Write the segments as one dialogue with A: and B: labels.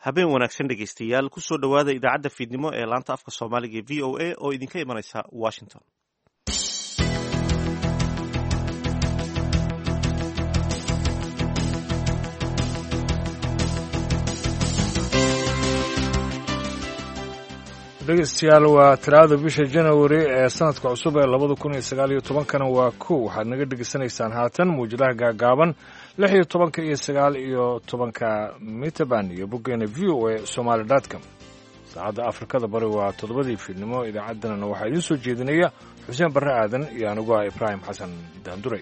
A: habeen wanaagsan dhegaystayaal kusoo dhowaada idaacadda fiidnimo ee laanta afka soomaaliga ee v o a oo idinka imanaysa washington.
B: dhegeystayaal waa talaada bisha January ee sanadka cusub ee 2019 waa waxaad naga dhegeysanaysaan haatan muujadaha gaagaaban 16 iyo 9 mitaban iyo boggeena voasomali.com. saacadda Afrikada bari waa 7 fiidnimo. idaacaddana waxaa idin soo jeedinaya Xuseen Barre Aadan iyo anigu Ibrahim Xasan Daanduray.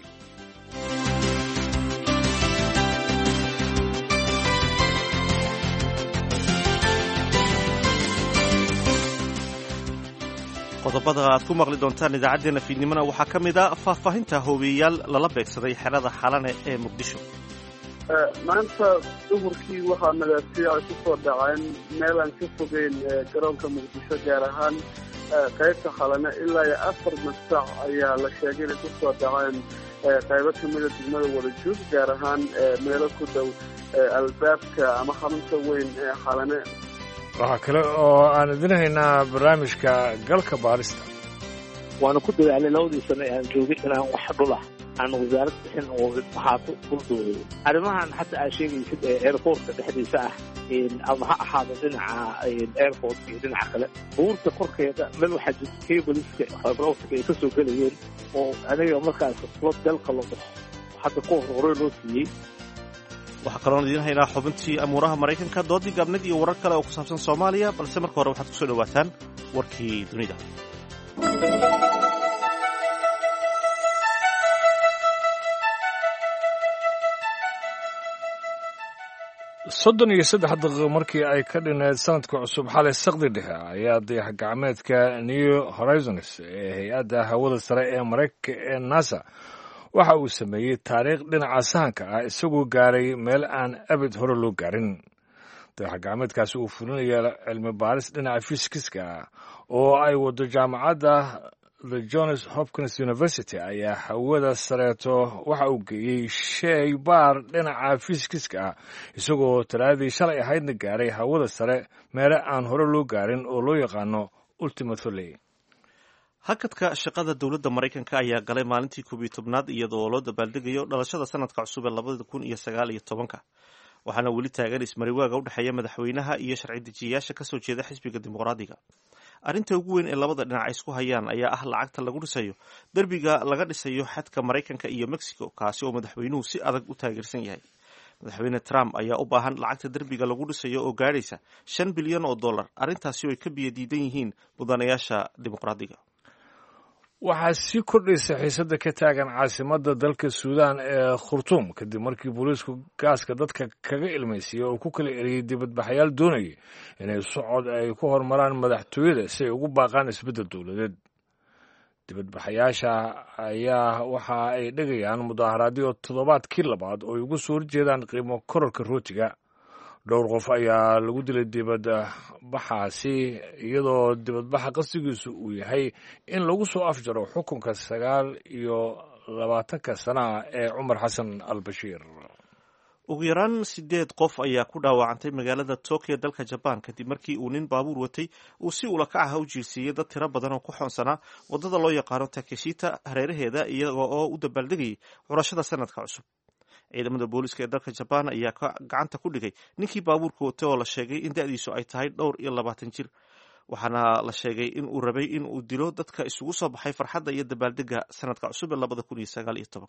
A: qodobada aad ku maqli doontaan idaacaddeenna fiidnimona waxaa ka mid a faahfaahinta hoobiyeyaal lala beegsaday xerada xalane ee muqdisho.
C: maanta duhurkii waxaa madaasiic ay ku soo dhaceen meel aan ka fogeyn garoonka muqdisho gaar ahaan qaybta xalane ilaa iyo 4 masac ayaa la sheegay inay ku soo dhaceen qaybo ka mida degmada Wadajuug gaar ahaan meelo ku dhow albaabka ama xarunta weyn ee xalane.
B: waxaa kale oo aan idin haynaa barnaamijka galka baarista.
D: waana ku dadaalay 2 sano aan joogay inaan wax dhul ah aan wasaaradda bixin oo waxaa ku dulduulay arrimahan hadda aan sheegaysid ee airportka dhexdiisa ah ama ha ahaado dhinaca airport iyo dhinaca kale buurta korkeeda meel waxaa jirta cableska fiberoptica ay ka soo gelayeen oo aniga markaas slot dalka loo hadda ku horey loo siiyey.
A: waxaa kaloon idiin haynaa xubintii amuuraha Maraykanka, doodii gaabnid iyo warar kale oo ku saabsan Soomaaliya, balse marka hore waxaad ku soo dhawaataan warkii dunida.
B: 33 daqiiqo markii ay ka dhineed sanadka cusub xalay saqdi dhexe ayaa dayax gacmeedka New Horizons ee hay-adda hawada sare ee Maraykanka ee NASA waxa uu sameeyey taariikh dhinaca sahanka ah isagoo gaaray meel aan abid hore loo gaarin. dayax gacmeedkaasi uu fulinaya cilmi baaris dhinaca fiisikiska ah oo ay wado jaamacadda the Johns Hopkins University ayaa hawada sareeto waxa uu geeyey shay baar dhinaca fiisikiska ah isagoo talaadii shalay ahaydna gaaray hawada sare meel aan hore loo gaarin oo loo yaqaano Ultima Thule.
A: hakadka shaqada dowladda Maraykanka ayaa galay maalintii 11aad iyadoo loo dabaaldegayo dhalashada sanadka cusub ee 2019 waxaana weli taagan ismariwaaga u dhexeeya madaxweynaha iyo sharci dejiyayaasha ka soo jeeda xisbiga dimuqraadiga. arrinta ugu weyn ee labada dhinac isku hayaan ayaa ah lacagta lagu dhisayo derbiga laga dhisayo xadka Maraykanka iyo Mexico, kaasi oo madaxweynuhu si adag u taageersan yahay. madaxweyne Trump ayaa u baahan lacagta derbiga lagu dhisayo oo gaadhaysa $5 bilyan. arrintaasi oo ay ka biyadiidan yihiin mudanayaasha dimuqraadiga.
B: waxaa sii kordhaysa xiisadda ka taagan caasimadda dalka Suudaan ee Khartoum kadib markii booliisku gaaska dadka kaga ilmaysiiyey oo ku kala eriyey dibadbaxayaal doonayay inay socod ay ku hormaraan madaxtooyada si ay ugu baaqaan isbeddel dowladeed. dibadbaxayaasha ayaa waxa ay dhigayaan mudaaharaadyo toddobaadkii labaad oo ay uga soo horjeedaan qiimo kororka rootiga. dhowr qof ayaa lagu dilay dibadbaxaasi iyadoo dibadbaxa qasdigiisu uu yahay in lagu soo afjaro xukunka 29 sano ee Cumar Xasan al-Bashiir.
A: ugu yaraan 8 qof ayaa ku dhaawacantay magaalada Tokyo dalka Japan kadib markii uu nin baabuur watay uu si ula kac ah u jiirsiiyey dad tiro badan oo ku xoonsanaa wadada loo yaqaano Takeshita hareeraheeda iyagoo oo u dabaaldegayay curashada sanadka cusub. ciidamada booliska ee dalka Japan ayaa gacanta ku dhigay ninkii baabuurka watay oo la sheegay in da'diisu ay tahay 22 jir, waxaana la sheegay in uu rabay in uu dilo dadka isugu soo baxay farxadda iyo dabaaldega sanadka cusub ee 2019.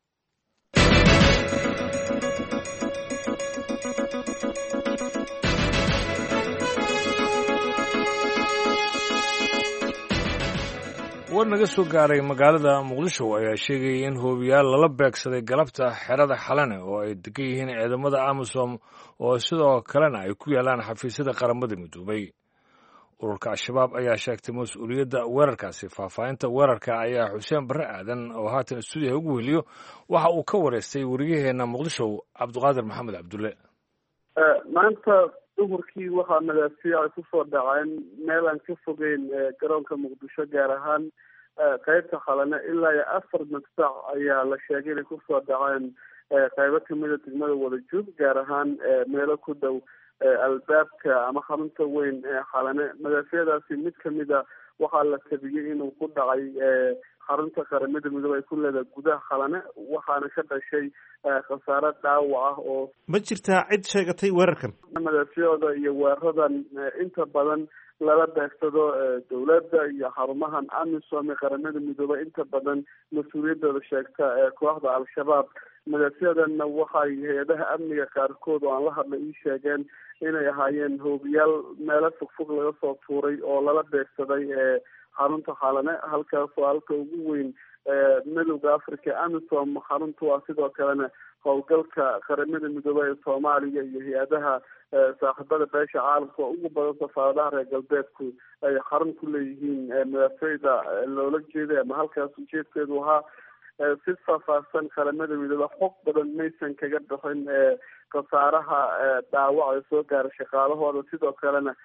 B: war naga soo gaaray magaalada Muqdisho ayaa sheegay in hoobiyaal lala beegsaday galabta xerada xalane oo ay degan yihiin ciidamada AMISOM oo sidoo kalena ay ku yaalaan xafiisyada qaramada midoobay. ururka Al-Shabaab ayaa sheegtay mas'uuliyadda weerarkaasi. faahfaahinta weerarka ayaa Xuseen Barre Aadan oo haatan stuudiyaha ugu weheliyo waxa uu ka wareystay wariyaheena Muqdisho Cabdiqaadir Maxamed Cabdulle.
C: maanta duhurkii waxaa madaasiic ay ku soo dhaceen meel aan ka fogeyn garoonka muqdisho gaar ahaan qaybta xalane ilaa iyo 4 masac ayaa la sheegay inay ku soo dhaceen qaybo kamida degmada Wadajuug gaar ahaan meelo ku dhow albaabka ama xarunta weyn ee xalane. madaafiicdaasi mid kamida waxaa la tabiyey inuu ku dhacay xarunta qaramada midoobe ay ku leedahay gudaha xalane, waxaana ka dhashay khasaare dhaawac ah. oo
A: ma jirtaa cid sheegatay weerarkan?
C: madaafiicda iyo weeraradan inta badan lala beegsado dawladda iyo xarumahan amisom ee qaramada midoobe inta badan mas-uuliyadooda sheegta kooxda al-shabaab. madaafiicdanna waxay hay-adaha amniga qaarkood oo aan la hadlay ii sheegeen inay ahaayeen hoobiyaal meelo fogfog laga soo tuuray oo lala beegsaday xarunta xalane, halkaasoo halka ugu weyn midowda africa amisom xaruntu ah. sidoo kalena howlgalka qaramada midoobe ee soomaaliya iyo hay-adaha saaxiibada beesha caalamka oo ugu badan safaaradaha reer galbeedku ay xarun ku leeyihiin madaafiicda loola jeeday ama halkaas ujeedkeedu ahaa. si faahfaahsan qaramada midoobe xog badan maysan kaga bixin khasaaraha dhaawac ee soo gaara shaqaalahooda. sidoo kalena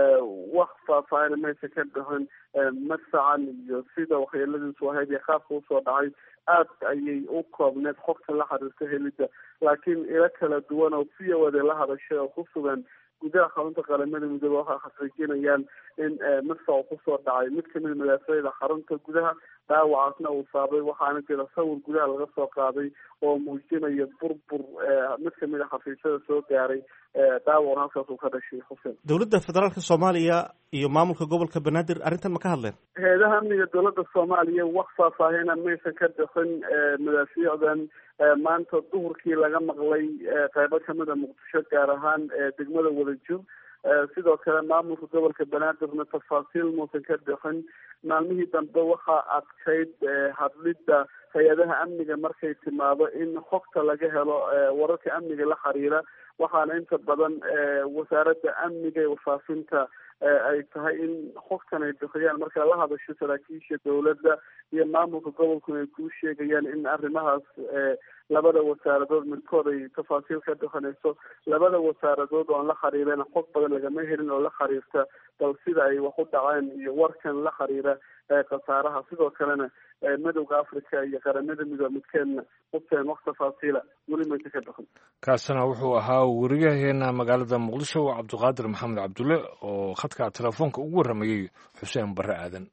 C: wax faahfaahina maysan ka bixin madfacan iyo sida waxyeeladiisu ahayd iyo qaabka usoo dhacay. aad ayay u koobneed xogta la xiriirta helidda, laakiin ilo kala duwan oo viyawade la hadashay oo ku sugan gudaha xarunta qaramada midoobe waxay xaqiijinayaan in madfacu kusoo dhacay mid kamida madaafiicda xarunta gudaha, dhaawacaasna uu saabay. waxaana jira sawir gudaha laga soo qaaday oo muujinaya burbur mid kamida xafiisyada soo gaaray dhaawacna halkaas uu ka dhashay. xuseen,
A: dowladda federaalka soomaaliya iyo maamulka gobolka banaadir arrintan ma ka hadleen?
C: hay-adaha amniga dowladda soomaaliya wax faahfaahina maysan ka bixin madaafiicdan maanta duhurkii laga maqlay qeybo kamida muqdisho, gaar ahaan degmada wadajir. sidoo kale maamulka gobolka banaadirna tafaasiil muusan ka bixin. maalmihii dambe waxaa adkayd hadlidda hay-adaha amniga markay timaado in xogta laga helo wararka amniga la xiriira, waxaana inta badan wasaaradda amniga ee wafaafinta ay tahay in xogtan ay bixiyaan. marka la hadasho saraakiisha dowladda iyo maamulka gobolkuna ay kuu sheegayaan in arrimahaas labada wasaaradood midkood ay tafaasiil ka bixinayso. labada wasaaradood oo aan la xiriirana xog badan lagama helin oo la xiriirta bal sida ay wax u dhaceen iyo warkan la xiriira khasaaraha. sidoo kalena midowda africa iyo qaramada midoobe midkeedna hubteen wax tafaasiila weli maysa ka bixin.
B: kaasina wuxuu ahaa wariyaheena magaalada muqdisho cabdiqaadir maxamed cabdulle oo khadka telefoonka ugu warramayey xuseen barre aadan.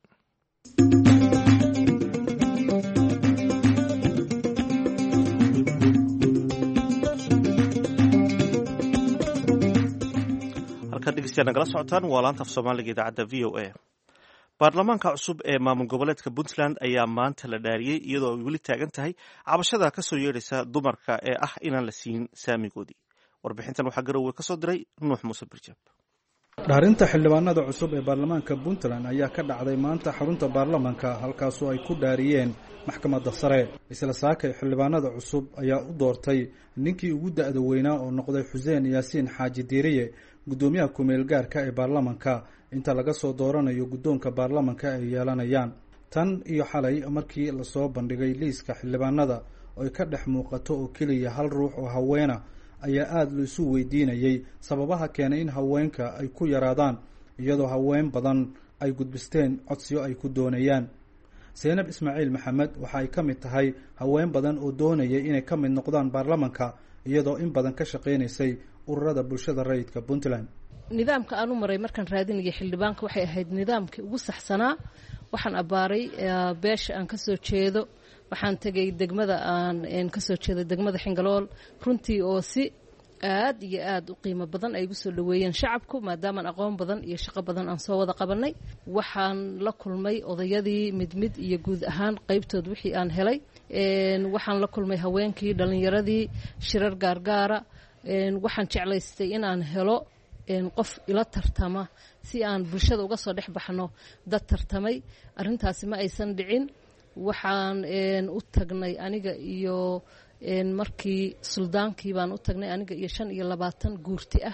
A: halkaad dhegeystayaal nagala socotaan waa laanta af soomaaliga idaacadda v o a. baarlamaanka cusub ee maamul goboleedka puntland ayaa maanta la dhaariyey iyadoo ay weli taagan tahay cabashada kasoo yeedhaysa dumarka ee ah inaan la siin saamigoodii. warbixintan waxaa garowe ka soo diray nuux muuse birjaab.
E: dhaarinta xildhibaanada cusub ee baarlamaanka puntland ayaa ka dhacday maanta xarunta baarlamaanka, halkaasoo ay ku dhaariyeen maxkamadda sare. isla saakay xildhibaanada cusub ayaa u doortay ninkii ugu da-da weynaa oo noqday xuseen yaasiin xaaji diiriye guddoomiyaha ku-meel gaarka ee baarlamaanka inta laga soo dooranayo guddoonka baarlamaanka ay yeelanayaan. tan iyo xalay markii lasoo bandhigay liiska xildhibaanada oo ay ka dhex muuqato oo keliya hal ruux oo haweena ayaa aada la isu weydiinayay sababaha keenay in haweenka ay ku yaraadaan, iyadoo haween badan ay gudbisteen codsiyo ay ku doonayaan. seynab ismaaciil maxamed waxa ay ka mid tahay haween badan oo doonayay inay ka mid noqdaan baarlamaanka, iyadoo in badan ka shaqaynaysay ururada bulshada rayidka puntland.
F: nidaamka aan u maray markaan raadinayay xildhibaanka waxay ahayd nidaamkii ugu saxsanaa. waxaan abbaaray beesha aan kasoo jeedo, waxaan tegay degmada aan kasoo jeedo degmada xingalool, runtii oo si aad iyo aad u qiimo badan ay igu soo dhaweeyeen shacabku, maadaamaan aqoon badan iyo shaqo badan aan soo wada qabanay. waxaan la kulmay odayadii mid iyo guud ahaan qaybtood wixii aan helay. waxaan la kulmay haweenkii, dhalinyaradii, shirar gaargaara. waxaan jeclaystay inaan helo qof ila tartama si aan bulshada uga soo dhex baxno dad tartamay. arrintaasi ma aysan dhicin. waxaan u tagnay aniga iyo markii suldaankii baan u tagnay aniga iyo 25 guurti ah,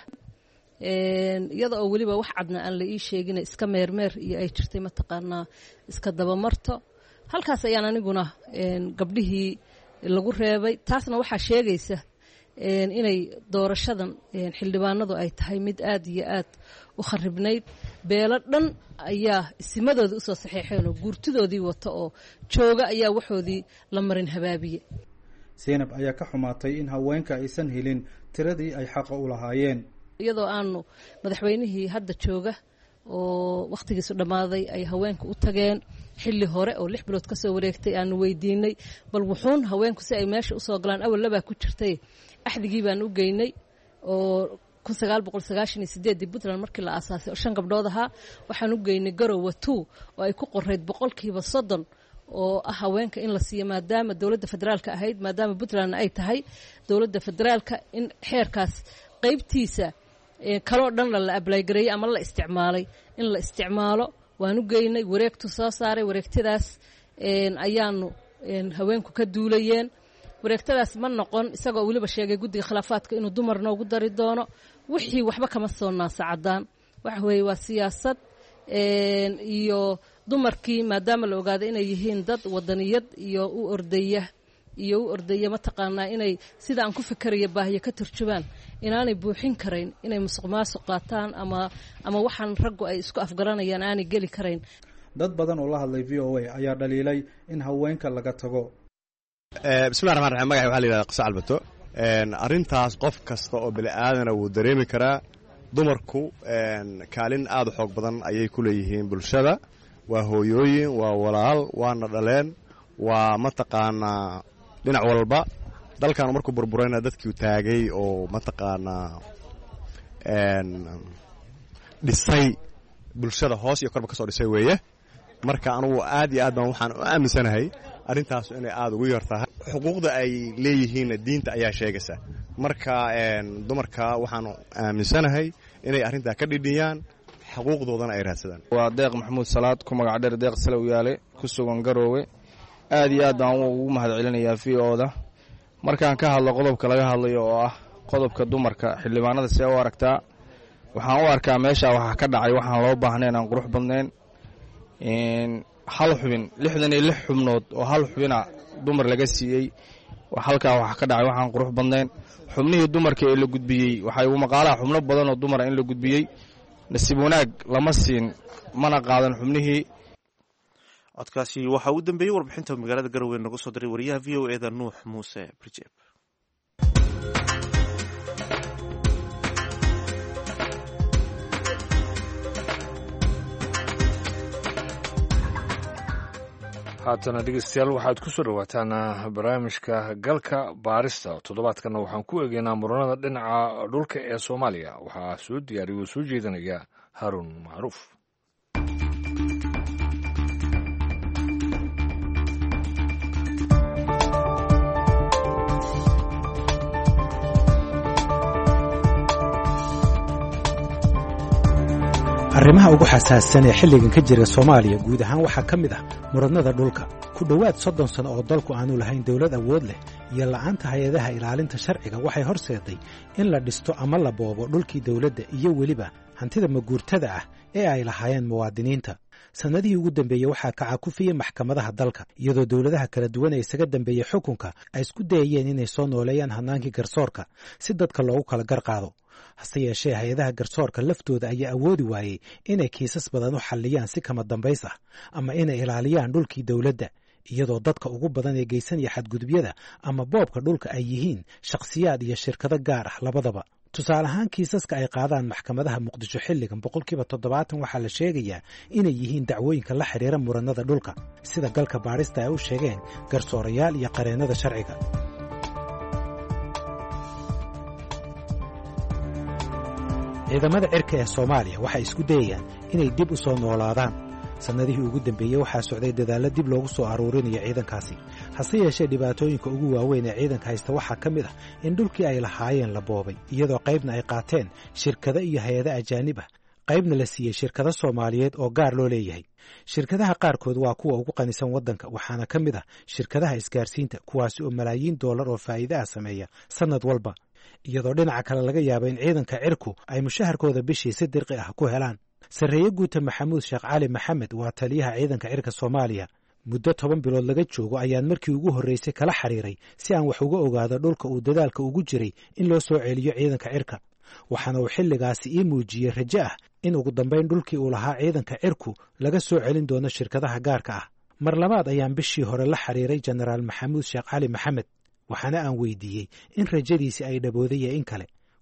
F: iyada oo weliba wax cadna aan la ii sheegin, iska meermeer iyo ay jirtay mataqaanaa iska dabamarto. halkaas ayaan aniguna gabdhihii lagu reebay. taasna waxaa sheegaysa inay doorashadan xildhibaanadu ay tahay mid aad iyo aad u kharibnayd. beelo dhan ayaa isimadooda usoo saxeexeen oo guurtidoodii wata oo jooga ayaa waxoodii la marin habaabiye.
E: seynab ayaa ka xumaatay in haweenka aysan helin tiradii ay xaqa u lahaayeen.
F: iyadoo aanu madaxweynihii hadda jooga oo wakhtigiisu dhammaaday ay haweenka u tageen xilli hore oo 6 bilood ka soo wareegtay aanu weydiinay bal wuxuun haweenku si ay meesha u soo galaan awal labaa ku jirtay axdigii baan u geynay oo 1998 Puntland markii la aasaasay oo 5 gabdhood ahaa waxaan u geynay Garowe 2 oo ay ku qoreyd 30% oo ah haweenka in la siiyo maadaama dawladda federaalka ahayd maadaama Puntland ay tahay dawladda federaalka in xeerkaas qaybtiisa kaloo dhan la apply gareeyay ama la isticmaalay in la isticmaalo waan u geynay wareegtu soo saaray wareegtadaas ayaanu haweenku ka duulayeen wareegtadaas ma noqon isagoo waliba sheegay guddiga khilaafaadka inuu dumar noogu dari doono wixii waxba kama soo naasacadaan waxa weeye waa siyaasad iyo dumarkii maadaama la ogaaday inay yihiin dad wadaniyad iyo u ordaya mataqaanaa inay sida aan ku fikiraya baahiyo ka turjubaan inaanay buuxin karayn inay musuqmaasuq qaataan ama waxaan raggu ay isku afgaranayaan aanay geli karayn
E: dad badan oo la hadlay VOA ayaa dhaliilay in haweenka laga tago
G: bismillahi raxmaan raxiim magaca waxaa la yidhahdaa Qisa Albato arrintaas qof kasta oo bini aadana wuu dareemi karaa dumarku kaalin aad u xoog badan ayay ku leeyihiin bulshada waa hooyooyin waa walaal waana dhaleen waa mataqaanaa dhinac walba dalkan markuu burburayna dadkii taagay oo mataqaanaa dhisay bulshada hoos iyo korba ka soo dhisay weeye marka anugu aad iyo aad baan waxaan u aaminsanahay arrintaas inay aad ugu yartahay xuquuqda ay leeyihiinna diinta ayaa sheegaysa marka dumarka waxaan aaminsanahay inay arrintaa ka dhidhiyaan xuquuqdoodana ay raadsadaan
H: waa Deeq Maxamuud Salaad ku magac dheer Deeq Salow yaale ku sugan Garowe aad iyo aad baan ugu mahad celinayaa VO-da markaan ka hadlo qodobka laga hadlayo oo ah qodobka dumarka xildhibaanada si ay u aragtaa waxaan u arkaa meesha waxa ka dhacay waxaan loo baahneen aan qurux badnayn hal xubin 66 xubnood oo hal xubina dumar laga siiyey halkaa waxa ka dhacay waxaan qurux badnayn xubnihii dumarka ee la gudbiyey waxay ugu maqaalaha xubno badan oo dumar in la gudbiyey nasiib wanaag lama siin mana qaadan xubnihii
A: codkaasi waxa uu dambeeyay warbixinta magaalada Garowe nagu soo diray wariyaha VOA-da Nuux Muuse Bridgeep
B: haatana dhegeystayaal waxaad ku soo dhawaataan barnaamijka galka baarista toddobaadkana waxaan ku eegaynaa muranada dhinaca dhulka ee Soomaaliya waxaa soo diyaariyay oo soo jeedinaya Harun Macruuf
I: arrimaha ugu xasaassan ee xilligan ka jira Soomaaliya guud ahaan waxaa ka mid ah muranada dhulka ku dhowaad 30 sano oo dalku aanu lahayn dawlad awood leh iyo la'aanta hay'adaha ilaalinta sharciga waxay horseeday in la dhisto ama la boobo dhulkii dawladda iyo weliba hantida maguurtada ah ee ay lahaayeen muwaadiniinta sanadihii ugu dambeeyey waxaa kacakufiyey maxkamadaha dalka iyadoo dawladaha kala duwan ee isaga dambeeyey xukunka ay isku dayayeen inay soo nooleeyaan hannaankii garsoorka si dadka loogu kala garqaado hase yeeshee hay-adaha garsoorka laftooda ayaa awoodi waayey inay kiisas badan u xalliyaan si kama dambays ah ama inay ilaaliyaan dhulkii dawladda iyadoo dadka ugu badan ee geysanaya xadgudubyada ama boobka dhulka ay yihiin shakhsiyaad iyo shirkado gaar ah labadaba tusaale ahaan kiisaska ay qaadaan maxkamadaha muqdisho xilligan 70% waxaa la sheegayaa inay yihiin dacwooyinka la xidhiira muranada dhulka sida galka baarista ay u sheegeen garsoorayaal iyo qareennada sharciga ciidamada cirka ee Soomaaliya waxay isku dayayaan inay dib u soo noolaadaan sanadihii ugu dambeeyay waxaa socday dadaalo dib loogu soo aruurinayo ciidankaasi hase yeeshee dhibaatooyinka ugu waaweyn ee ciidanka haysta waxaa ka mid ah in dhulkii ay lahaayeen la boobay iyadoo qaybna ay qaateen shirkado iyo hay-ado ajaanib ah qaybna la siiyey shirkado Soomaaliyeed oo gaar loo leeyahay shirkadaha qaarkood waa kuwa ugu qanisan waddanka waxaana ka mid ah shirkadaha isgaarsiinta kuwaasi oo malaayiin dollar oo faa'iido ah sameeya sanad walba iyadoo dhinaca kale laga yaabo in ciidanka cirku ay mushaharkooda bishii si dirqi ah ku helaan sarreeye guuta Maxamuud Sheekh Cali Maxamed waa taliyaha ciidanka cirka Soomaaliya muddo 10 bilood laga joogo ayaan markii ugu horeysay kala xiriiray si aan wax uga ogaado dhulka uu dadaalka ugu jiray in loo soo celiyo ciidanka cirka waxaana uu xilligaasi ii muujiyey rajo ah in ugu dambayn dhulkii uu lahaa ciidanka cirku laga soo celin doono shirkadaha gaarka ah mar labaad ayaan bishii hore la xiriiray Generaal Maxamuud Sheekh Cali Maxamed waxaana aan weydiiyey in rajadiisi ay dhabooday in kale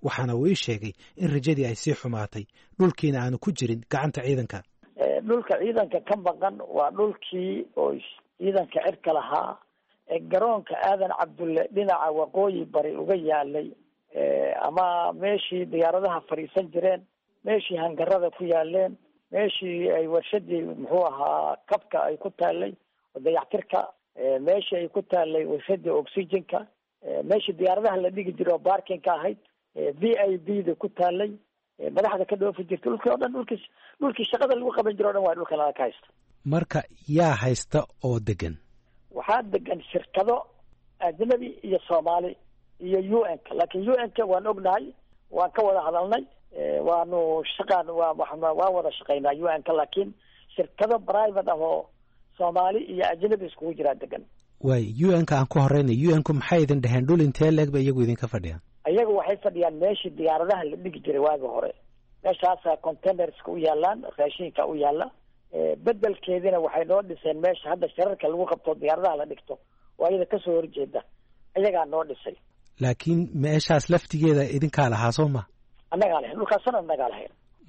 I: waxaana uu ii sheegay in rajadii ay sii xumaatay dhulkiina aanu ku jirin gacanta ciidanka.
J: Dhulka ciidanka ka maqan waa dhulkii oo ciidanka cirka lahaa ee garoonka aadan cabdulle dhinaca waqooyi bari uga yaalay, ama meeshii diyaaradaha fadhiisan jireen, meeshii hangarada ku yaaleen, meeshii ay warshadii muxuu ahaa kabka ay ku taallay dayactirka, meeshii ay ku taallay warshadii oxygenka, meeshii diyaaradaha la dhigi jiray oo baarkinka ahayd, VIB-da ku taallay, madaxda ka dhoofi jirtay, dhulkii o dhan dhulkii shaqada lagu qaban jiro o dhan waa dhulka laga ka haysta.
I: Marka yaa haysta oo degan?
J: waxaa degan shirkado ajnabi iyo Soomaali iyo UN-ka, laakiin UN-ka waan ognahay, waan ka wada hadalnay, waanu shaqaan waa wada shaqaynaa UN-ka, laakiin shirkado private ah oo Soomaali iyo ajnabi iskugu jiraa degan.
I: Waay UN-ka aan ku horeynay, UN-ku maxay idin dhaheen dhul intee leeg ba iyagu idinka fadhiyaan?
J: Iyagu waxay fadhiyaan meeshii diyaaradaha la dhigi jiray waagi hore, meeshaasa containerska u yaalaan, raashinka u yaala. Bedelkeedina waxay noo dhiseen meesha hadda shirarka lagu qabto diyaaradaha la dhigto oo iyada kasoo horjeeda, iyagaa noo dhisay.
I: Laakiin meeshaas laftigeeda idinkaa lahaa soo ma?
J: Annagaa lahayn, dhulkaasna annagaa lahayn.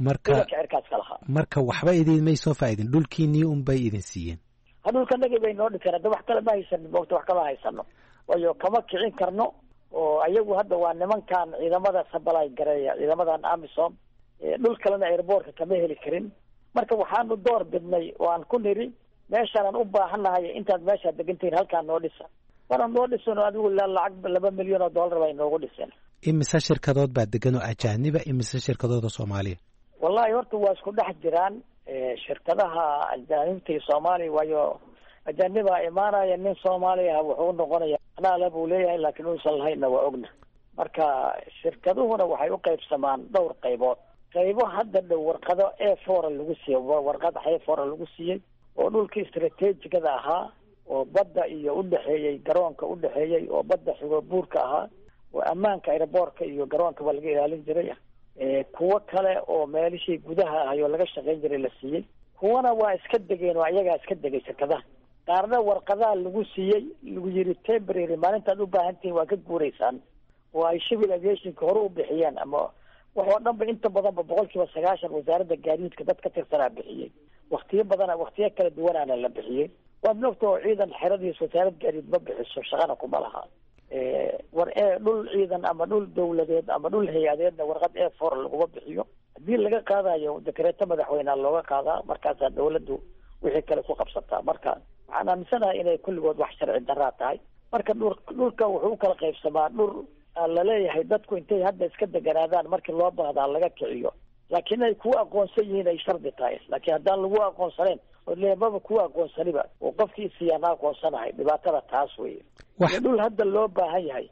J: Marka
I: waxba idinmay soo faa'iidin, dhulkiinii unbay idin siiyeen.
J: Dhulkanagii bay noo dhiseen, hadda wax kale ma haysanin, moogta wax kama haysano, waayo kama kicin karno. oo ayagu hadda waa nimankan ciidamada sabalay gareeya, ciidamadan AMISOM, dhul kalena airportka kama heli karin. Marka waxaanu door bidnay oo aan ku niri meeshaan u baahanahay intaad meesha degantiin halkaan noo dhisa. Maraan noo dhisano adigu lacag $2 milyan bay noogu dhiseen.
I: Imise shirkadood baa degan oo ajaaniba, imise shirkadood oo Soomaaliya?
J: Wallahi horta waa isku dhex jiraan shirkadaha ajaanibta iyo Soomaaliya, waayo ajaaniba imaanaya nin Soomaaliya wuxuu noqonayaa anaa la buu leeyahay, laakiin uusan lahayna waa ogna. Marka shirkaduhuna waxay u qaybsamaan dhowr qaybood. qaybo hadda dhow warqado A4 lagu siiyay, warqad A4 lagu siiyay oo dhulkii istiraatiijigada ahaa oo badda iyo u dhaxeeyay garoonka u dhaxeeyay oo badda xigo buurka ahaa oo ammaanka airportka iyo garoonka waa laga ilaalin jiray. Kuwa kale oo meelishii gudaha ahayo laga shaqayn jiray la siiyay, kuwana waa iska degeen oo ayaga iska degay shirkadaha. qaarna warqadaha lagu siiyay lagu yiri temporary, maalintaad u baahantiin waa ka guuraysaan, oo ay civil aviation-ka hore u bixiyeen, ama waxoo dhanba inta badanba 90% wasaaradda gaadiidka dad ka tirsanaa bixiyey. waqtiyo kala duwanaana la bixiyey. waad ogtoo ciidan xeradiisa wasaaradda gaadiid ma bixiso, shaqana kuma laha. dhul ciidan ama dhul dawladeed ama dhul hay-adeedna warqad A4 laguma bixiyo. haddii laga qaadayo dekreeto madaxweyneha looga qaadaa, markaasaa dawladdu wixii kale ku qabsataa. marka waxaan aaminsanahay inay kulligood wax sharci daraa tahay. marka dhulka wuxuu u kala qaybsamaa dhul la leeyahay dadku intay hadda iska deganaadaan markii loo baahdaa laga kiciyo, laakiin ay ku aqoonsan yihiin ay shardi tahay. laakiin haddaan lagu aqoonsanayn oo leebaba ku aqoonsaniba oo qofkii siyaana aqoonsanahay, dhibaatada taas weeye. dhul hadda loo baahan yahay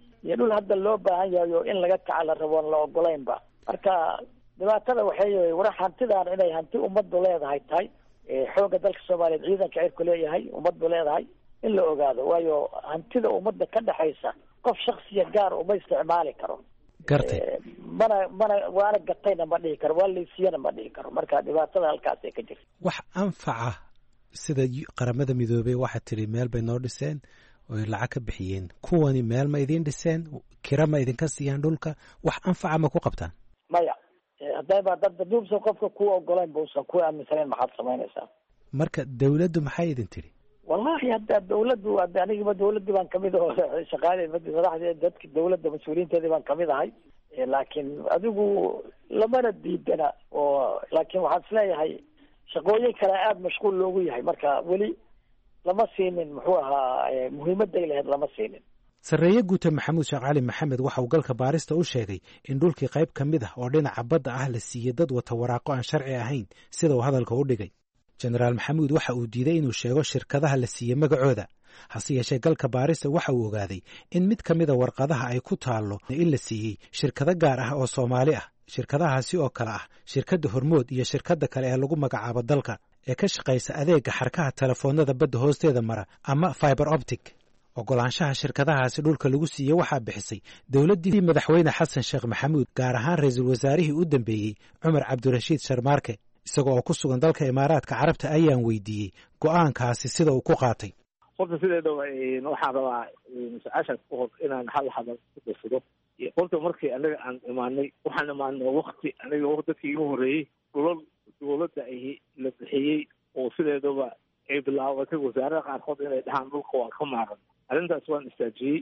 J: oo in laga kaca la rabo la ogolaynba. marka dhibaatada waxay hantidaan inay hanti ummaddu leedahay tahay, xoogga dalka Soomaaliyeed ciidanka cirku leeyahay, ummaddu leedahay in la ogaado, waayo hantida ummadda ka dhaxaysa qof shakhsiya gaar uma isticmaali karo.
I: gartay
J: waana gatayna ma dhihi karo, waa leysiyana ma dhihi karo. marka dhibaatada halkaas ay ka jirta.
I: wax anfaca sida qaramada midoobay waxa tiri meel bay noo dhiseen oo lacag ka bixiyeen, kuwani meel ma idin dhiseen, kira ma idinka siiyaan dhulka, wax anfaca ma ku qabtaan?
J: maya, haddaba dad duubsan qofka ku ogolayn buusan ku aaminsanayn, maxaad samaynaysaa?
I: marka dawladdu maxay idin tiri?
J: wallahi hadda dawladdu aniga dawladdu baan kamid oo shaqaale madaxda dadka dawladda mas'uuliyiinteeda baan kamid ahay, laakiin adigu lamana diidana, oo laakiin waxaan isleeyahay shaqooyin kale aad mashquul loogu yahay. marka weli lama siinin muxuu ahaa muhiimaday lahayd lama siinin.
I: sarreeye guuta maxamuud sheekh cali maxamed waxa uu galka baarista u sheegay in dhulkii qayb ka mid ah oo dhinaca badda ah la siiyey dad wata waraaqo aan sharci ahayn, sida uu hadalka u dhigay. jenaraal maxamuud waxa uu diiday inuu sheego shirkadaha la siiyey magacooda, hase yeeshee galka baarista waxa uu ogaaday in mid ka mida warqadaha ay ku taallo in la siiyey shirkado gaar ah oo Soomaali ah. shirkadahaasi oo kale ah shirkadda Hormood iyo shirkadda kale ee lagu magacaabo Dalka ee ka shaqaysa adeega xarkaha telefoonada badda hoosteeda mara ama fiber optic. ogolaanshaha shirkadahaasi dhulka lagu siiyey waxaa bixisay dowladdii madaxweyne xasan sheekh maxamuud, gaar ahaan ra'iisul wasaarihii u dambeeyey Cumar Cabdirashiid Sharmaarke. isagoo oo ku sugan dalka Imaaraadka Carabta ayaan weydiiyey go'aankaasi sida uu ku qaatay.
D: qofka sideedaba waxaan rabaa su-aashaas ku hor inaan hal hadal ku dhufto. horta markii anaga aan imaanay waxaan imaanay wakti aniga dadkii igu horreeyey dhulal dowladda ay la bixiyey oo sideedaba ay bilaabatay wasaarada qaarkood inay dhahaan dhulka waa ka maaran arrintaas waan istaajiyey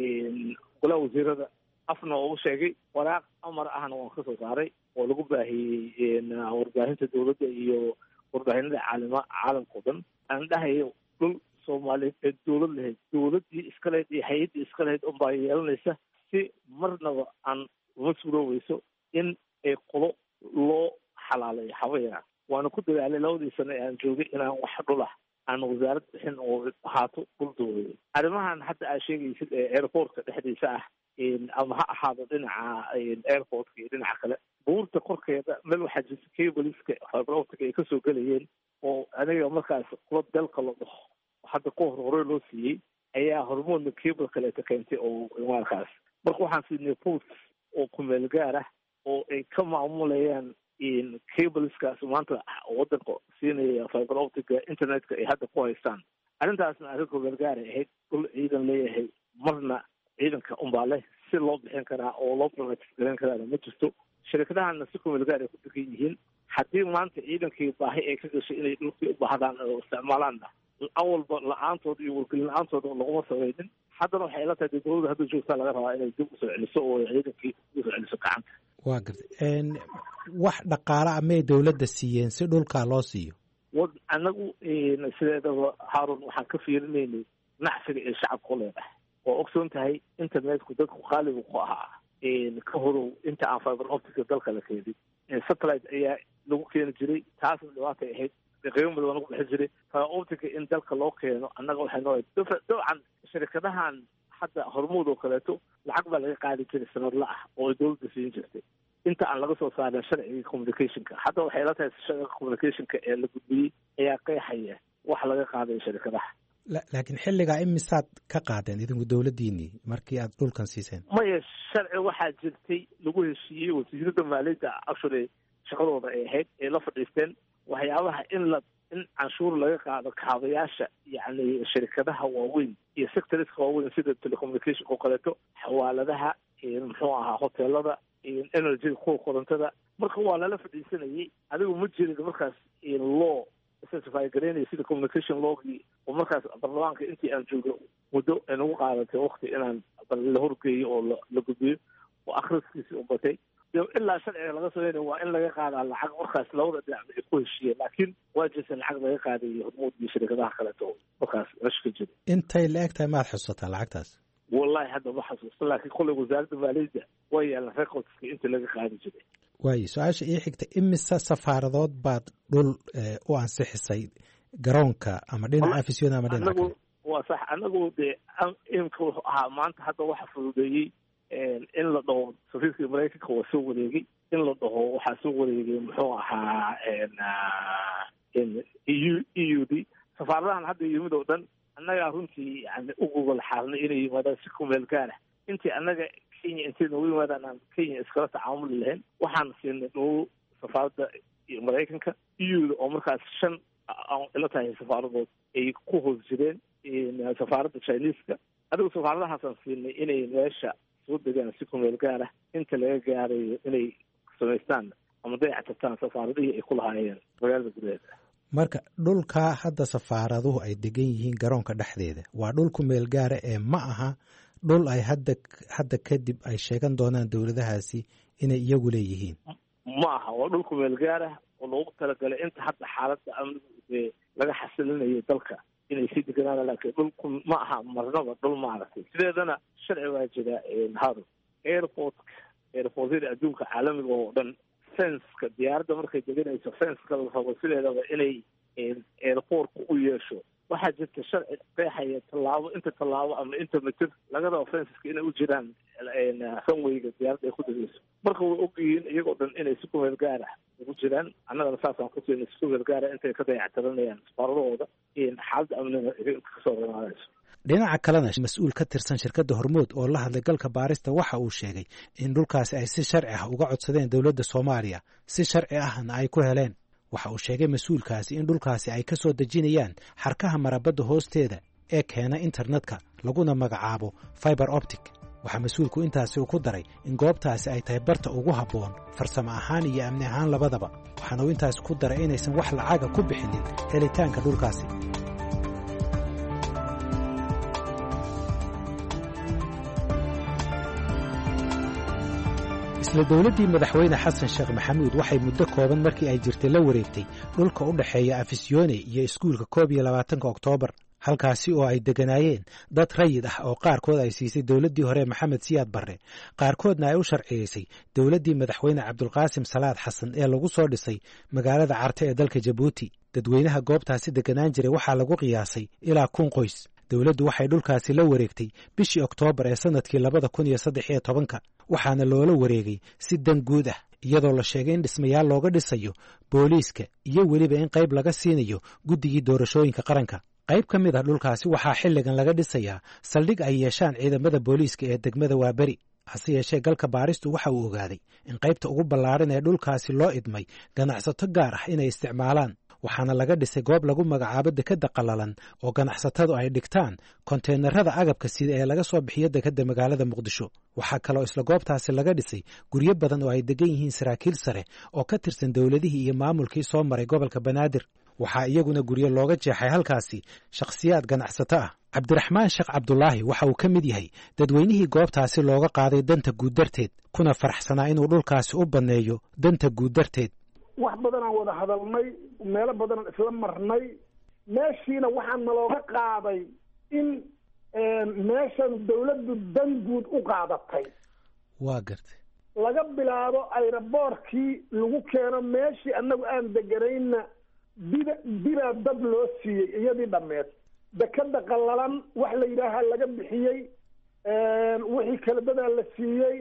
D: golaha wasiirada afna ugu sheegay waraaq amar ahna waan ka soo saaray oo lagu baahiyey warbaahinta dowladda iyo warbaahinada caalamka o dhan aan dhahayo dhul soomaaliyeed ee dowlad lahayd dowladdii iska lahayd iyo hay-addii iska lahayd unbaa yeelanaysa si marnaba aan uma suurooweyso in ay qolo loo xalaalayo habayana waana ku dadaalay 2 sano ee aan joogay inaan wax dhul ah aan wasaarad bixin oo ahaato dhul dowladeed arrimahan hadda aad sheegaysid ee airportka dhexdiisa ah ama ha ahaado dhinaca airportka iyo dhinaca kale buurta korkeeda meel waxaa jirta cableska fiberoptic ay kasoo gelayeen oo aniga markaas kula dalka la dhaho hadda ka hore loo siiyey ayaa hormoodna cable kaleeta keentay oo markaas marka waxaan siinay post oo kumeel gaar ah oo ay ka maamulayaan cableskaas maanta wadanka siinaya fiberoptica internetka ay hadda ku haystaan arrintaasna arrin kumeel gaar ay ahayd dhul ciidan leeyahay marna ciidanka unbaa leh si loo bixin karaa oo loo garan karaana ma jirto shirkadahana si kumeel gaar ay ku degan yihiin haddii maanta ciidankii baahi ay ka gashay inay dhulkii u baahdaan oo isticmaalaanna awalba la-aantooda iyo wargelin la-aantooda laguma samaynin haddana waxay ila tahay dowladda hadda joogtaa laga rabaa inay dib usoo celiso oo ciidankii usoo celiso gacanta
I: waa gartay wax dhaqaale ah may dowladda siiyeen si dhulkaa loo siiyo
D: anagu sideedaba haarun waxaan ka fiirinaynay nacsiga ee shacabka leedahay oo ogsoon tahay internetku dadku qaaligu ku ahaa ka horow inta aan fiber optica dalka la keenin satellite ayaa lagu keeni jiray taasna dhibaatay ahayd qiimo badan lagu bixin jiray fiber optica in dalka loo keeno annaga waxay noo dabcan shirkadahan hadda hormuud oo kaleeto lacag baa laga qaadi jiray sanadla ah oo ay dowladda siin jirtay inta aan laga soo saarin sharciga communicationka hadda waxay la tahay sharciga communicationka ee la gudbiyey ayaa qeexaya wax laga qaaday shirkadaha
I: laakiin xilligaa imisaad ka qaadeen idinku dowladdiinii markii aad dhulkan siiseen
D: maya sharci waxaa jirtay lagu heshiiyey wasiirada maaliyadda actually shaqadooda ay ahayd ay la fadhiisteen waxyaabaha in canshuur laga qaado kaabayaasha yacni shirkadaha waaweyn iyo sectorska waaweyn sida telecommunicationka oo kaleeto xawaaladaha muxuu ahaa hoteelada energyga kuwa korontada marka waa lala fadhiisanayay adigu ma jirin markaas law specify garaynaya sida communication lawgii oo markaas baarlamaanka intii aan joogo muddo ay nagu qaadatay wakti inaan la horgeeyo oo la gudbiyo oo akhriskiisii u batay ilaa sharciga laga sameynaya waa in laga qaadaa lacag markaas labada dhinac ay ku heshiiyeen laakiin waa jirta lacag laga qaadayo hormuud iyo shirkadaha kaleeto markaas meesha ka jira
I: intay la eg tahay maad xusataa lacagtaas
D: wallahi hadda ma xasuusta laakiin kolley wasaaradda maaliyadda waa yaalan recordska inta laga qaadi jiray
I: waayo su-aasha ii xigta imise safaaradood baad dhul u ansixisay garoonka ama dhinaca afisyoda ama dhinaca kale
D: waa sax anagu dee imka wuxuu ahaa maanta hadda waxa fududeeyey in la dhaho safiirkii maraykanka waa soo wareegay in la dhaho waxaa soo wareegay muxuu ahaa eu d safaaradahan hadda yimid oo dhan annagaa runtii yani u gogol xaarnay inay yimaadaan si kumeel gaara intii annaga kenya intay noogu yimaadaan aan kenya iskala tacaamuli lahayn waxaan siinay dhul safaaradda maraykanka euda oo markaas 5 ila tahay safaaradood ay ku hoos jireen safaaradda chineska adigu safaaradahaasaan siinay inay meesha soo degaan si kumeel gaara inta laga gaarayo inay samaystaan ama dayactirtaan safaaradihii ay ku lahaayeen magaalada gudaheeda
I: marka dhulkaa hadda safaaraduhu ay degan yihiin garoonka dhexdeeda waa dhul ku meel gaara ee ma aha dhul ay hadda kadib ay sheegan doonaan dowladahaasi inay iyagu leeyihiin
D: ma aha waa dhul ku meel gaara oo loogu talagalay inta hadda xaaladda amniga laga xasilinayo dalka inay sii deganaan laakiin dhulku ma aha marnaba dhul maaragtay sideedana sharci waa jira hado airportyada adduunka caalamiga oo dhan fenska diyaaradda markay deganayso fenska la rabo sideedaba inay airportka u yeesho waxaa jirta sharci qeexaya tallaabo ama inta mitir laga rabo fenska inay u jiraan runwayga diyaaradda ay ku degeyso marka way ogyihiin iyagoo dhan inay si kumeel gaara ugu jiraan annagana saasaan ku siinay si kumeel gaara intay ka dayactiranayaan safaaradahooda xaaladda amniga kasoo ramaadayso
I: dhinaca kalena mas-uul ka tirsan shirkadda hormuud oo la hadlay galka baarista waxa uu sheegay in dhulkaasi ay si sharci ah uga codsadeen dowladda soomaaliya si sharci ahna ay ku heleen waxa uu sheegay mas-uulkaasi in dhulkaasi ay ka soo dejinayaan xarkaha marabadda hoosteeda ee keena internetka laguna magacaabo fiber optic waxaa mas-uulku intaasi uu ku daray in goobtaasi ay tahay barta ugu habboon farsamo ahaan iyo amni ahaan labadaba waxaana uu intaasi ku daray inaysan wax lacaga ku bixinin helitaanka dhulkaasi isla dowladdii madaxweyne xasan sheekh maxamuud waxay muddo kooban markii ay jirtay la wareegtay dhulka u dhexeeya afisyoone iyo iskuulka 21 oktoobar halkaasi oo ay degganaayeen dad rayid ah oo qaarkood ay siisay dowladdii hore maxamed siyaad barre qaarkoodna ay u sharciyeysay dowladdii madaxweyne cabdulqaasim salaad xasan ee lagu soo dhisay magaalada carte ee dalka jabuuti dadweynaha goobtaasi degganaan jiray waxaa lagu qiyaasay ilaa 1,000 qoys dowladdu waxay dhulkaasi la wareegtay bishii oktoobar ee sannadkii 2013 waxaana loola wareegay si dan guud ah iyadoo la sheegay in dhismayaal looga dhisayo booliiska iyo weliba in qayb laga siinayo guddigii doorashooyinka qaranka qayb ka mid ah dhulkaasi waxaa xilligan laga dhisayaa saldhig ay yeeshaan ciidamada booliiska ee degmada Waaberi hase yeeshee galka baaristu waxa uu ogaaday in qaybta ugu ballaaran ee dhulkaasi loo idmay ganacsato gaar ah inay isticmaalaan waxaana laga dhisay goob lagu magacaabo dekadda qallalan oo ganacsatadu ay dhigtaan konteenarada agabka sida ee laga soo bixiyo dekadda magaalada muqdisho waxaa kaloo isla goobtaasi laga dhisay guryo badan oo ay degan yihiin saraakiil sare oo ka tirsan dowladihii iyo maamulkii soo maray gobolka banaadir waxaa iyaguna guryo looga jeexay halkaasi shakhsiyaad ganacsato ah cabdiraxmaan sheekh cabdulaahi waxa uu ka mid yahay dadweynihii goobtaasi looga qaaday danta guud darteed kuna faraxsanaa inuu dhulkaasi u banneeyo danta guud darteed
K: wax badanaan wada hadalnay meelo badanaan isla marnay meeshiina waxaa nalooga qaaday in meeshan dawladdu dan guud u qaadatay
I: waa gartay
K: laga bilaabo ayraboorkii lagu keeno meeshii annagu aan deganayna biraa dad loo siiyey iyadii dhammeed dekada qallalan wax la yidhaahaa laga bixiyey wixii kala dadaa la siiyey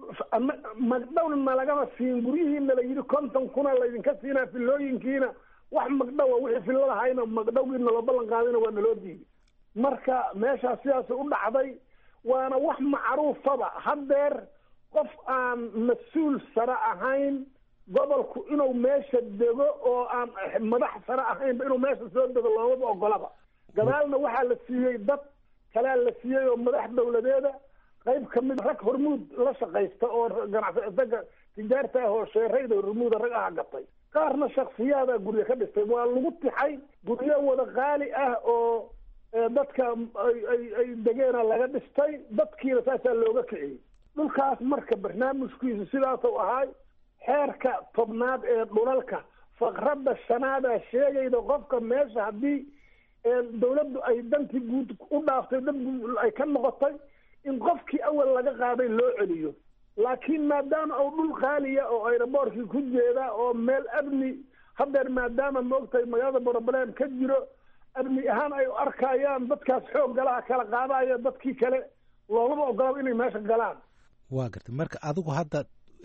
K: magdhowna lagama siin guryihiina la yidhi 50 kuna laydinka siinaa filooyinkiina wax magdhowa wixii filladahayna magdhowgii naloo ballan qaadina waa naloo diiday marka meeshaas sidaas u dhacday waana wax macruufaba haddeer qof aan mas-uul sare ahayn gobolku inuu meesha dego oo aan madax sare ahaynba inuu meesha soo dego loomaba ogolaba gadaalna waxaa la siiyey dad kalea la siiyey oo madax dawladeeda qayb ka mid rag hormuud la shaqaysta oo ganacsatada tijaarta ah oo sheerayda hormuuda rag aha gatay qaarna shakhsiyaada guryo ka dhistay waa lagu tixay guryo wada qaali ah oo dadka ay degeena laga dhistay dadkiina saasaa looga kiciyey dhulkaas marka barnaamijkiisu sidaasuu ahaay xeerka 10aad ee dhulalka faqradda 5aada sheegayda qofka meesha haddii dawladdu ay dantii guud u dhaaftay dad ay ka noqotay in qofkii awal laga qaaday loo celiyo laakiin maadaama uu dhul qaaliya oo ayraboorkii ku jeeda oo meel amni haddeer maadaama moogtahay magaalada boroblem ka jiro amni ahaan ay arkayaan dadkaas xoog galaha kala qaadaya dadkii kale loomaba ogolaba inay meesha galaan
I: waa gartay marka adigu hadda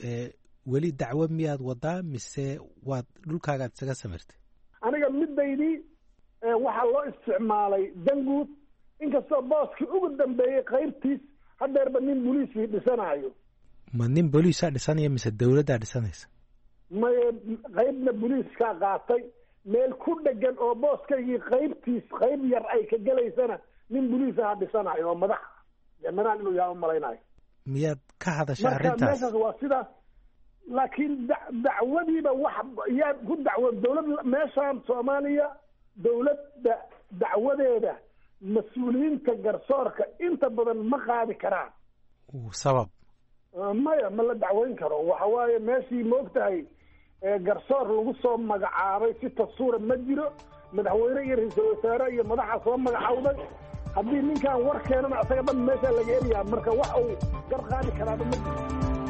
I: weli dacwo miyaad wadaa mise waad dhulkaagaad isaga samirtay
K: aniga midaydii waxaa loo isticmaalay danguud inkastoo booskii ugu dambeeyey qaybtiis haddeerba nin booliisii dhisanayo
I: ma nin booliisaa dhisanaya mise dawladdaa dhisanaysa
K: maye qaybna booliiskaa qaatay meel ku dhegan oo booskaygii qaybtiis qayb yar ay ka gelaysana nin booliisaha dhisanayo oo madaxa janaraal inuu yaha u malaynayo
I: miyaad ka hadashay arrintaas
K: meeshaas waa sidaas laakiin dacwadiiba wax yaa ku dacwoon dawlad meeshaan Soomaaliya dawladda dacwadeeda mas-uuliyiinta garsoorka inta badan ma qaadi karaan
I: sabab
K: maya ma la dacweyn karo waxa waaye meeshii moogtahay garsoor lagu soo magacaabay si tasuura ma jiro madaxweyne iyo ra-iisul wasaare iyo madaxa soo magacawday haddii ninkaan war keenana asaga dhan meesha laga helayaa marka wax uu gar qaadi karaaba ma jiro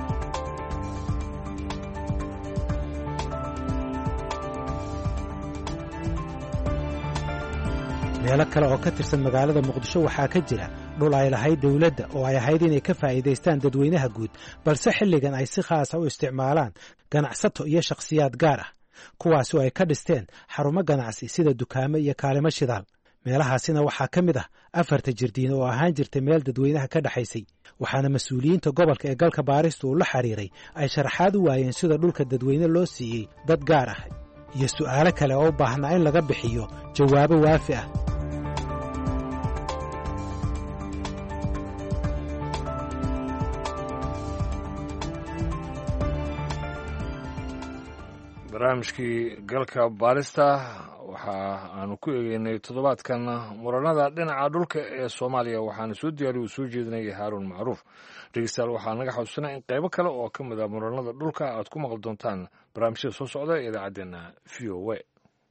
I: meelo kale oo ka tirsan magaalada muqdisho waxaa ka jira dhul ay lahayd dawladda oo ay ahayd inay ka faa'iidaystaan dadweynaha guud balse xilligan ay si khaasa u isticmaalaan ganacsato iyo shakhsiyaad gaar ah kuwaasi oo ay ka dhisteen xarumo ganacsi sida dukaamo iyo kaalimo shidaal meelahaasina waxaa ka mid ah 4 jirdiin oo ahaan jirtay meel dadweynaha ka dhaxaysay waxaana mas-uuliyiinta gobolka ee galka baaristu uu la xiriiray ay sharaxaad u waayeen sida dhulka dadweyne loo siiyey dad gaar ah iyo su'aalo kale oo u baahnaa in laga bixiyo jawaabo waafi ah
B: barnaamijkii galka baarista waxa aanu ku eegeynay toddobaadkan muranada dhinaca dhulka ee soomaaliya waxaana soo diyaariy uu soo jeedinayay haaruun macruuf dhegeystayaal waxaa naga xusuusinaa in qaybo kale oo ka mid a muranada dhulka aad ku maqli doontaan barnaamijyada soo socda ee idaacaddeenna v o a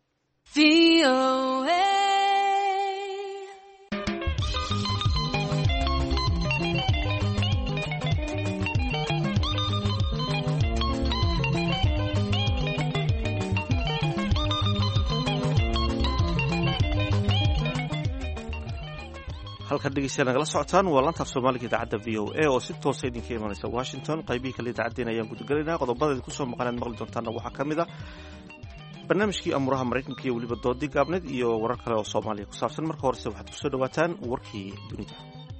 A: halkan dhegeystayaal nagala socotaan waa lantaaf soomaaliga idaacadda v o a oo si toosa idinka imanaysa washington qaybihii kale idaacaddeen ayaan gudagelaynaa qodobada idinku soo maqanaad maqli doontaana waxaa ka mid a barnaamijkii amuuraha maraykanka iyo weliba doodii gaabneed iyo warar kale oo soomaaliya ku saabsan marka horese waxaad ku soo dhawaataan warkii dunida.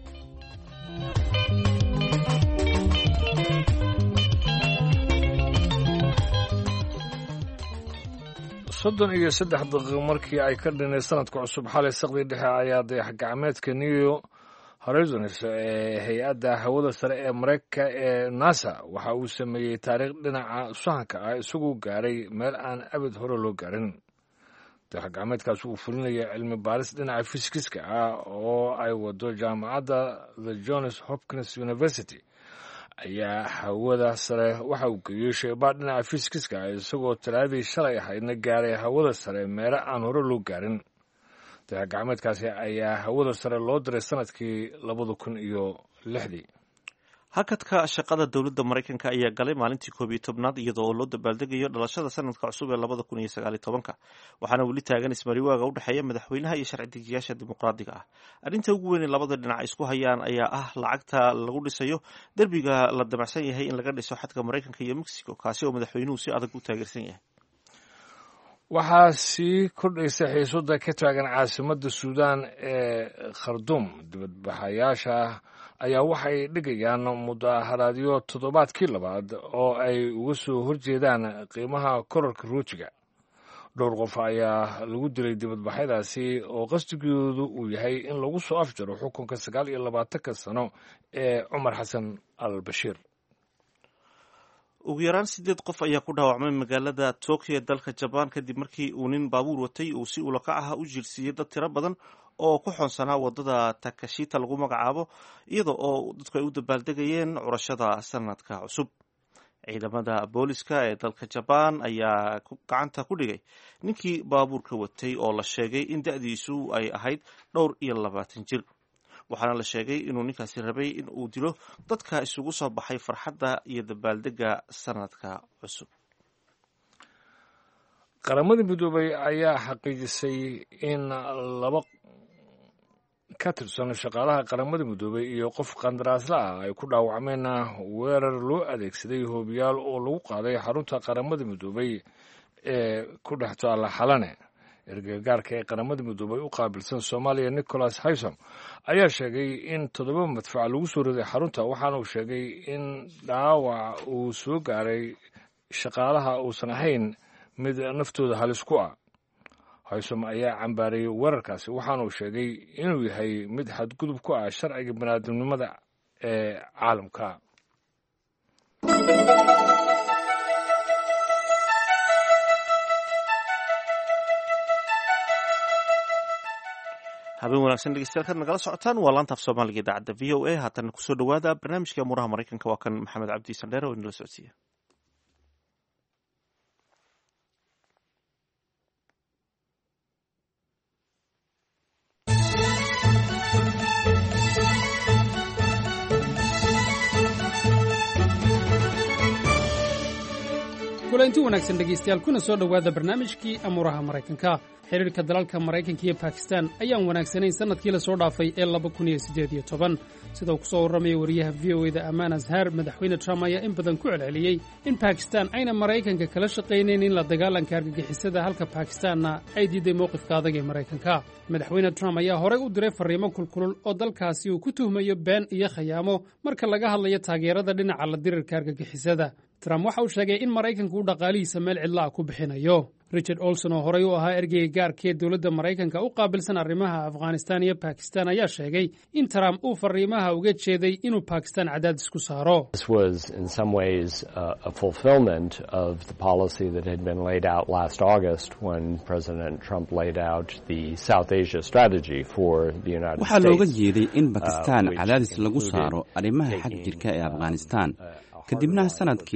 B: 33 daqiiqo markii ay ka dhinay sanadka cusub xalay saqdi dhexe ayaa dayax gacmeedka New Horizons ee hay-adda hawada sare ee Mareykanka ee NASA waxa uu sameeyey taariikh dhinaca sahanka ah isagoo gaaray meel aan abad hore loo gaarin. dayax gacmeedkaas uu fulinaya cilmi baaris dhinaca fiisikiska ah oo ay wado jaamacadda The Johns Hopkins University ayaa hawada sare waxa uu geeyey shaybaadh dhinaca fiisikiska ah isagoo talaadii shalay ahaydna gaaray hawada sare meelo aan hore loo gaarin. dayax gacmeedkaasi ayaa hawada sare loo diray sanadkii 2006.
A: hakadka shaqada dowladda maraykanka ayaa galay maalintii 11aad iyadoo oo loo dabaaldegayo dhalashada sanadka cusub ee 2019 waxaana weli taagan ismariwaaga u dhexeeya madaxweynaha iyo sharci dejiyaasha dimuqraadiga ah. arrinta ugu weyn ee labada dhinac isku hayaan ayaa ah lacagta lagu dhisayo derbiga la damacsan yahay in laga dhiso xadka maraykanka iyo mexico kaasi oo madaxweynuhu si adag u taageersan yahay.
B: waxaa sii kordhaysa xiisada ka taagan caasimadda suudaan ee kharduum. dibadbaxayaasha ayaa waxay dhigayaan mudaharaadyo toddobaadkii labaad oo ay uga soo horjeedaan qiimaha korarka ruujiga. dhowr qof ayaa lagu dilay dibadbaxyadaasi oo qasdigoodu uu yahay in lagu soo afjaro xukunka 29 sano ee cumar xasan al bashiir.
A: ugu yaraan 8 qof ayaa ku dhaawacmay magaalada Tokyo ee dalka Japan kadib markii uu nin baabuur watay uu si ulakac ah u jiirsiiyey dad tiro badan oo ku xoonsanaa wadada Takashita lagu magacaabo iyadoo oo dadku ay u dabaaldegayeen curashada sanadka cusub. ciidamada booliska ee dalka Japan ayaa gacanta ku dhigay ninkii baabuurka watay oo la sheegay in da'diisu ay ahayd 22 jir. waxaana la sheegay inuu ninkaasi rabay in uu dilo dadka isugu soo baxay farxadda iyo dabaaldega sanadka cusub.
B: qaramada midoobay ayaa xaqiijisay in 2 ka tirsan shaqaalaha qaramada midoobay iyo qof qandaraasla ah ay ku dhaawacmeen weerar loo adeegsaday hoobiyaal oo lagu qaaday xarunta qaramada midoobay ee ku dhex taalla Xalane. ergagaarka ee qaramada midoobay u qaabilsan Soomaaliya Nicholas Haysom ayaa sheegay in 7 madfac lagu soo riday xarunta waxaana uu sheegay in dhaawac uu soo gaaray shaqaalaha uusan ahayn mid naftooda halis ku ah. Haysom ayaa cambaaray weerarkaasi waxaana uu sheegay inuu yahay mid xadgudub ku ah sharciga bini'aadamnimada ee caalamka.
A: habeen wanaagsan dhegeystayaal kaad nagala socotaan waa laantaaf soomaaliga idaacadda v o a haatan kusoo dhawaada barnaamijka amuuraha maraykanka waa kan maxamed cabdi sandheere oo inala socodsiiya.
L: kulanti wanaagsan dhegaystayaal kuna soo dhowaada barnaamijkii amuuraha maraykanka. xiriirka dalalka maraykanka iyo bakistan ayaan wanaagsanayn sannadkii la soo dhaafay ee 2018 sida uu ku soo warramaya wariyaha v o eda amaan azhar. madaxweyne trump ayaa in badan ku celceliyey in bakistan ayna maraykanka kala shaqaynayn in la dagaalanka argagixisada halka bakistanna ay diiday mowqifka adag ee maraykanka. madaxweyne trump ayaa horey u diray farriimo kulkulul oo dalkaasi uu ku tuhmayo been iyo khayaamo marka laga hadlayo taageerada dhinaca la dirirka argagixisada. trump waxa uu sheegay in maraykanku uu dhaqaalihiisa meel cidla ah ku bixinayo. richard olson oo horey u ahaa ergeyga gaarkee dowladda maraykanka u qaabilsan arrimaha afghanistan iyo bakistan ayaa sheegay in trump uu fariimaha uga jeeday inuu bakistan cadaadis ku saaro
M: waxaa looga jeeday in bakistan cadaadis lagu saaro arrimaha xag jirka ee afghanistan kadibna sannadkii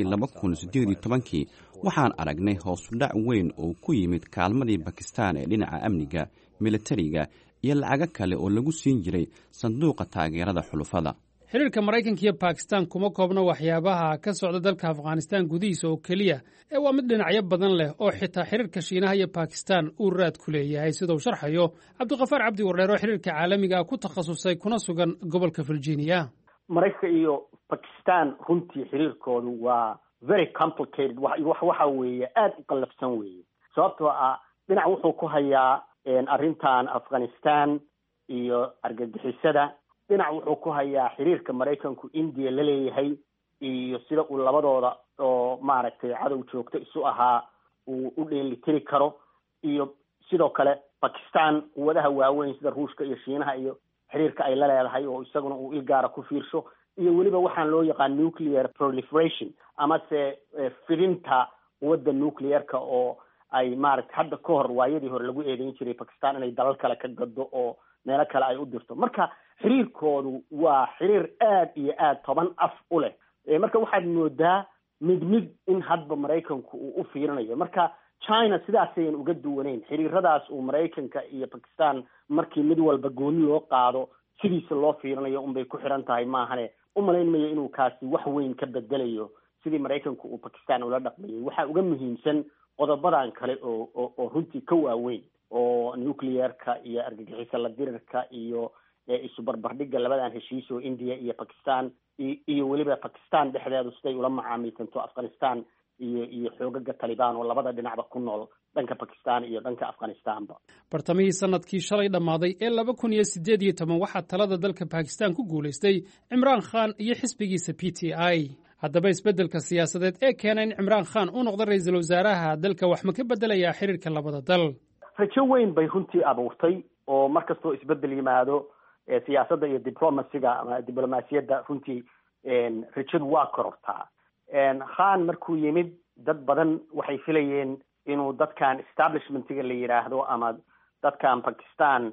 M: 2018 waxaan aragnay hoosudhac weyn oo ku yimid kaalmadii bakistan ee dhinaca amniga militariga iyo lacago kale oo lagu siin jiray sanduuqa taageerada xulufada
L: xiriirka maraykanka iyo bakistan kuma koobna waxyaabaha ka socda dalka afghanistan gudihiisa oo keliya ee waa mid dhinacyo badan leh oo xitaa xiriirka shiinaha iyo bakistan uu raad ku leeyahay sida uu sharxayo cabdiqafaar cabdi wardheer oo xiriirka caalamiga ah ku takhasusay kuna sugan gobolka virginia.
N: maraykanka iyo bakistan runtii xiriirkoodu waa very complicated waxa weeye aada u qallafsan weeye sababtoo ah dhinac wuxuu ku hayaa arrintan afghanistan iyo argagixisada dhinac wuxuu ku hayaa xiriirka maraykanku india la leeyahay iyo sida uu labadooda oo maaragtay cadow joogto isu ahaa uu u dheelitiri karo iyo sidoo kale bakistan quwadaha waaweyn sida ruushka iyo shiinaha iyo xiriirka ay la leedahay oo isaguna uu ilgaara ku fiirsho iyo weliba waxaan loo yaqaan nuclear proliferation amase fidinta quwadda nuclearka oo ay maaragtay hadda ka hor waayadii hore lagu eedeyn jiray bakistan inay dalal kale ka gado oo meelo kale ay u dirto marka xiriirkoodu waa xiriir aad iyo aad toban af u leh marka waxaad moodaa mid in hadba maraykanku uu u fiirinayo marka china sidaasayan uga duwaneyn xiriiradaas uu maraykanka iyo bakistan markii mid walba gooni loo qaado sidiisa loo fiirinayo unbay ku xiran tahay maahane umalayn mayo inuu kaasi wax weyn ka bedelayo sidii maraykanku uu bakistan ula dhaqmayay waxaa uga muhiimsan qodobadan kale oo runtii ka waaweyn oo nuclearka iyo argagixisa la dirirka iyo isu barbardhigga labadan heshiis oo india iyo bakistan iyo weliba bakistan dhexdeedu siday ula macaamilsanto afghanistan iyo xoogaga talibaan oo labada dhinacba ku nool dhanka bakistan iyo dhanka afghanistanba
L: bartamihii sanadkii shalay dhammaaday ee 2018 waxaa talada dalka bakistan ku guulaystay cimraan khan iyo xisbigiisa PTI haddaba isbeddelka siyaasadeed ee keena in cimraan khan uu noqdo ra-iisul wasaaraha dalka wax ma ka beddelayaa xiriirka labada dal
N: rajo weyn bay runtii abuurtay oo mar kastoo isbeddel yimaado siyaasadda iyo diplomasiga ama diblomaasiyadda runtii rajadu waa korortaa khan markuu yimid dad badan waxay filayeen inuu dadkan establishmentiga la yidhaahdo ama dadkan bakistan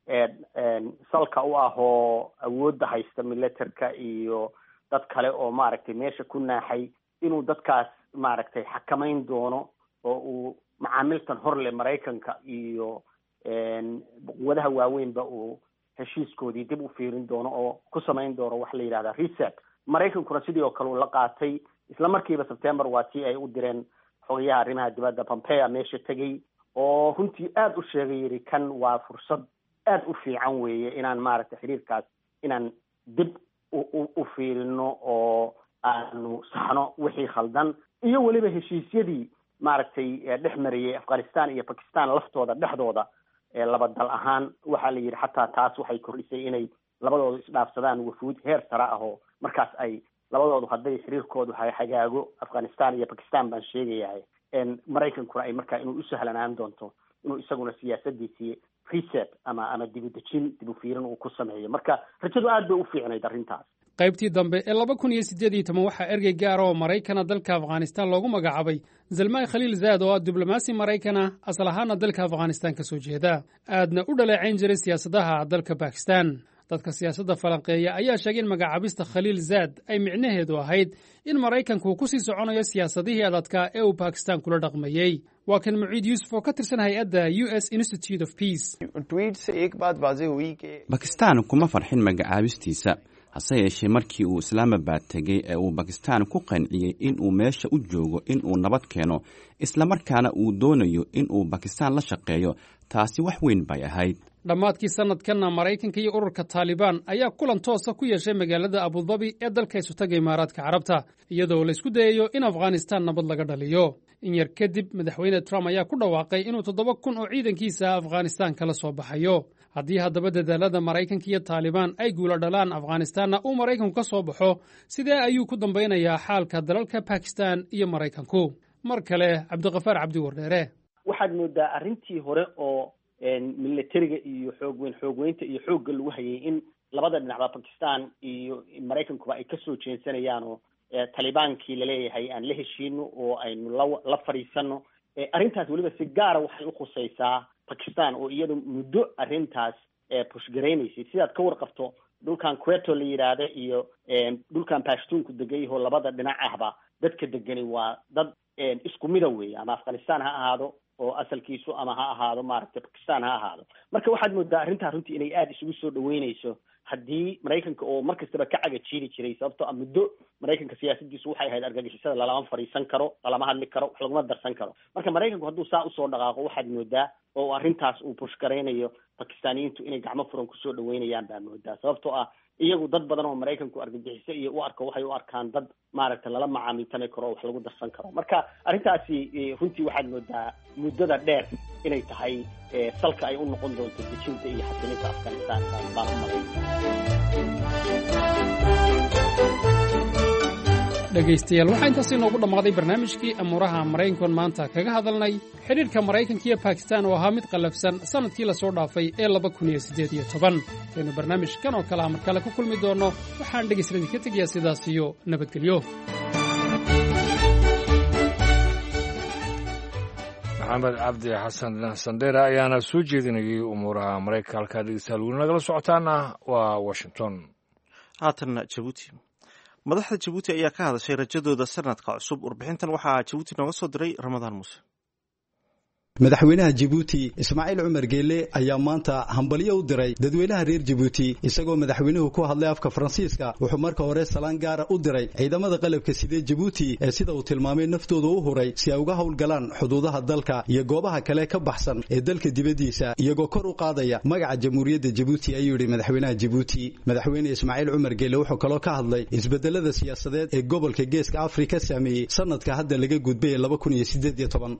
N: salka u ah oo awoodda haysta militerka iyo dad kale oo maaragtay meesha ku naaxay inuu dadkaas maaragtay xakamayn doono oo uu macaamiltan horle maraykanka iyo quwadaha waaweynba uu heshiiskoodii dib u fiirin doono oo ku samayn doono wax la yidhahda reset maraykankuna sidii oo kale uu la qaatay isla markiiba September waa tii ay u direen xogayaha arrimaha dibadda Pompeo meesha tegay oo runtii aad u sheegay yiri kan waa fursad aad u fiican weeye inaan maaragtay xiriirkaas inaan dib u fiirino oo aanu saxno wixii khaldan iyo weliba heshiisyadii maaragtay dhex mariyay Afghanistan iyo Pakistan laftooda dhexdooda laba dal ahaan waxaa la yidhi xataa taas waxay kordhisay inay labadoodu isdhaafsadaan wafuud heer sare ah oo markaas ay labadoodu hadday xiriirkoodu hagaago Afghanistan iyo Pakistan baan sheegayahay maraykankuna ay markaa inuu u sahlanaan doonto inuu isaguna siyaasadiisii reset ama dib u fiirin uu ku sameeyo marka rajadu aad bay u fiicnayd arrintaas
L: qaybtii dambe ee 2018 waxaa ergey gaar oo Maraykana dalka Afghanistan loogu magacaabay Zalmay Khalilzad oo diblomaasi Maraykana asal ahaan dalka Afghanistan ka soo jeeda aadna u dhaleeceyn jiray siyaasadaha dalka Pakistan dadka siyaasadda falanqeeya ayaa sheegay in magacaabista Khalilzad ay micnaheedu ahayd in Maraykanku ku sii soconayo siyaasadihii adadka ee uu Pakistan kula dhaqmayay waa kan Muciid Yusuf oo ka tirsan hay'adda US Institute of Peace
M: Pakistan kuma farxin magacaabistiisa hase yeeshee markii uu Islamabad tegey ee uu Pakistan ku qanciyey in uu meesha u joogo in uu nabad keeno isla markaana uu doonayo in uu Pakistan la shaqeeyo taasi wax weyn bay ahayd
L: dhammaadkii sanadkanna Maraykanka iyo ururka Taliban ayaa kulan toosa ku yeeshay magaalada Abu Dhabi ee dalka Isutaga Imaaraadka Carabta iyadoo la isku dayayo in Afghanistan nabad laga dhaliyo in yar kadib madaxweyne Trump ayaa ku dhawaaqay inuu 7,000 oo ciidankiisa Afghanistan kala soo baxayo haddii haddaba dadaalada Maraykanka iyo Taliban ay guula dhalaan Afghanistanna uu Maraykanku ka soo baxo sidee ayuu ku dambaynayaa xaalka dalalka Pakistan iyo Maraykanku mar kale Cabdiqafaar Cabdi Wardheere
N: waxaad moodaa arrintii hore oo militariga iyo xoogweynta iyo xoogga lagu hayay in labada dhinacba Pakistan iyo Maraykankuba ay kasoo jeensanayaan oo talibaankii laleeyahay aan la heshiino oo aynu la fariisano. Arrintaas weliba si gaara waxay u khusaysaa Pakistan oo iyadu muddo arrintaas pushgareynaysay. sidaad ka warqabto dhulkan Quetta la yiraahdo iyo dhulkan Pashtunku degayaho labada dhinac ahba dadka degani waa dad isku mid weey, ama Afghanistan ha ahaado oo asalkiisu ama ha ahaado maaragtay Pakistan ha ahaado. marka waxaad moodaa arrinta runtii inay aad isugu soo dhaweynayso haddii Maraykanka oo markastaba ka cagajiiri jiray, sababtoo ah muddo Maraykanka siyaasadiisu waxay ahayd argagixisada lalama fariisan karo, lalama hadli karo, wax laguma darsan karo. marka Maraykanku hadduu saa usoo dhaqaaqo waxaad moodaa oo arrintaas uu pushgareynayo Pakistaaniyiintu inay gacmo furan kusoo dhaweynayaan baa moodaa, sababtoo ah iyagu dad badan oo Maraykanku argagixiso iyo u arko waxay u arkaan dad maaragtay lala macaamiltami karo oo wax lagu darsan karo. marka arrintaasi runtii waxaad moodaa muddada dheer inay tahay salka ay u noqon doonto dejinta iyo xasilinta Afghanistan baan u
L: dhegaystayaal waxaa intaasi inoogu dhammaaday barnaamijkii amuuraha maraykankan maanta kaga hadalnay xidhiidhka Maraykanka iyo Pakistan oo ahaa mid qallafsan sannadkii la soo dhaafay ee 2018. aynu barnaamijkan oo kale markale ku kulmi doonno waxaan dhegaysadii ka tegayaa sidaas iyo nabadgelyo.
B: maxamed cabdi xasan sandheera ayaana soo jeedinayay umuuraha maraykanka. halkaa dhegeystayaal weli nagala socotaana waa Washington.
A: haatanna Jabuuti. madaxda Jabuuti ayaa ka hadashay rajadooda sanadka cusub. warbixintan waxaa Jabuuti nooga soo diray Ramadaan Muuse.
O: madaxweynaha Djibouti Ismaaciil Cumar Geele ayaa maanta hambalyo u diray dadweynaha reer Djibouti, isagoo madaxweynuhu ku hadlay afka Faransiiska. wuxuu marka hore salaan gaar ah u diray ciidamada qalabka sida Djibouti ee sida uu tilmaamay naftooda u huray si ay uga howlgalaan xuduudaha dalka iyo goobaha kale ka baxsan ee dalka dibadiisa, iyagoo kor u qaadaya magaca Jamhuuriyadda Djibouti, ayuu yiri madaxweynaha Djibouti. madaxweyne Ismaaciil Cumar Geele wuxuu kaloo ka hadlay isbedelada siyaasadeed ee gobolka Geeska Afrika saameeyay sanadka hadda laga gudbay 2018.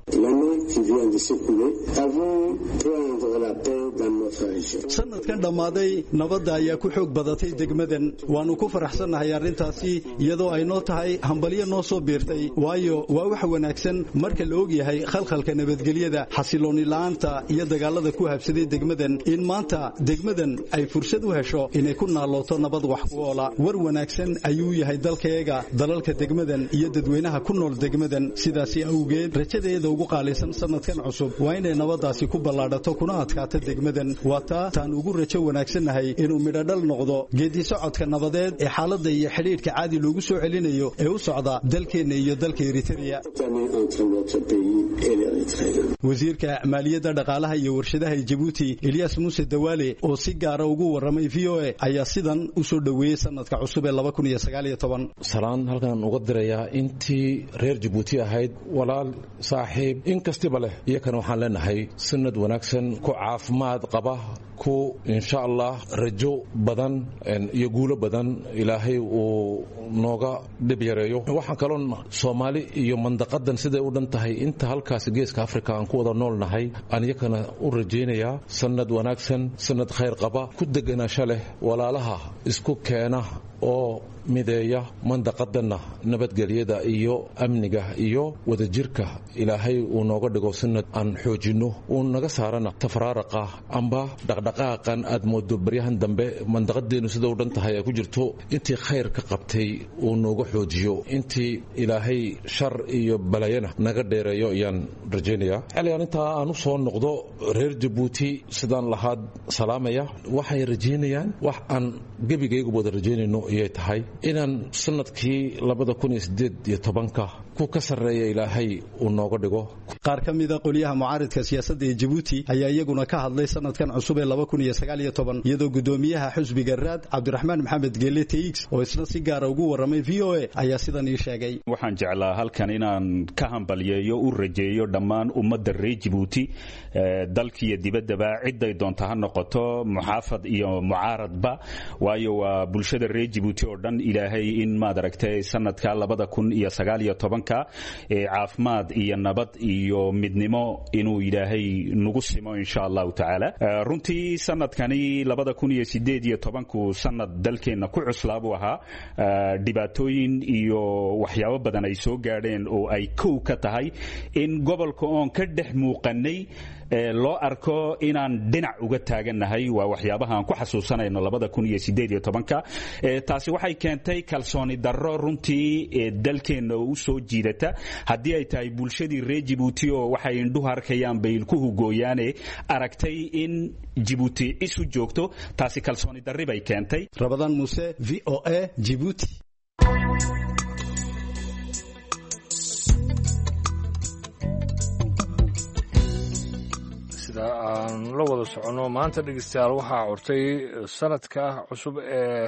O: sanadkan dhammaaday nabadda ayaa ku xoog badatay degmadan. waanu ku faraxsannahay arrintaasi, iyadoo ay noo tahay hambalyo noo soo biirtay, waayo waa wax wanaagsan marka la og yahay khalkhalka nabadgelyada, xasilooni la'aanta iyo dagaalada ku habsaday degmadan, in maanta degmadan ay fursad u hesho inay ku naalooto nabad wax ku oola. war wanaagsan ayuu yahay dalkayaga, dalalka degmadan iyo dadweynaha ku nool degmadan. sidaasi awgeed rajadeeda ugu qaalisan sanadkan cusub waa inay nabadaasi ku ballaadhato kuna adkaata degmadan. waa taan ugu rajo wanaagsannahay inuu midho dhal noqdo geedi socodka nabadeed ee xaaladda iyo xidhiidhka caadi loogu soo celinayo ee u socda dalkeenna iyo dalka Eritrea. wasiirka maaliyadda, dhaqaalaha iyo warshadaha Djibouti Ilyas Muuse Dawaale oo si gaara ugu waramay VOA ayaa sidan u soo dhaweeyay sanadka cusub ee 2019.
P: salaan halkan uga dirayaa intii reer Djibouti ahayd walaal saaxiib in kastiba leh, iyakana waxaan leenahay sanad wanaagsan ku caafimaad qaba, ku insha Allah rajo badan iyo guulo badan ilaahay uu nooga dhib yareeyo. waxaan kaloo Soomaali iyo mandaqadan siday u dhan tahay inta halkaas Geeska Afrika aan ku wada noolnahay aan iyakana u rajaynayaa sanad wanaagsan, sanad khayr qaba, ku deganaansho leh, walaalaha isku keena oo mideeya mandaqadana nabadgelyada iyo amniga iyo wadajirka ilaahay uu nooga dhigo sanad aan xoojino, uu naga saarana tafraaraqa amba dhaqdhaqaaqan aad moodo baryahan dambe mandaqadeenu sida u dhan tahay ay ku jirto. intii khayr ka qabtay uu nooga xoojiyo, intii ilaahay shar iyo balayana naga dheereeyo ayaan rajaynayaa. xilligan intaa aan u soo noqdo reer Djibouti sidaan lahaad salaamaya, waxay rajaynayaan wax aan gebigaygu wada rajaynayno iyay tahay inaan sanadkii 2018 ku ka sarreeya ilaahay uu nooga dhigo.
O: qaar ka mid ah qoliyaha mucaaridka siyaasadda ee Djibouti ayaa iyaguna ka hadlay sanadkan cusub ee 2019, iyadoo gudoomiyaha xisbiga Raad Cabdiraxmaan Maxamed Geele TX oo isna si gaar ah ugu waramay VOA ayaa sidan ii sheegay.
Q: waxaan jeclaa halkan inaan ka hambalyeeyo u rajeeyo dhammaan ummadda reer Djibouti, dalkiiyo dibaddaba ciday doonta ha noqoto, muxaafad iyo mucaaradba, waayo waa bulshada reer Djibouti oo dhan ilaahay in maad aragtay sanadka 2019 caafimaad iyo nabad iyo midnimo inuu ilaahay nagu simo insha Allah taala. runtii sanadkani 2018 sanad dalkeena ku cuslaabu ahaa dhibaatooyin iyo waxyaabo badan ay soo gaadheen oo ay kow ka tahay in gobolka oon ka dhex muuqanay loo arko inaan dhinac uga taagannahay waa waxyaabaha aan ku xasuusanayno 2018 taasi waxay keentay kalsooni darro runtii dalkeena u soo jiidata haddii ay tahay bulshadii reer Djibouti oo waxay indhuhu arkayaan bayl ku hugooyaane aragtay in Djibouti isu joogto taasi kalsooni darri bay keentay.
O: Ramadan Muse, VOA, Djibouti.
B: aan la wada socono maanta dhegeystayaal waxaa curtay sanadka cusub ee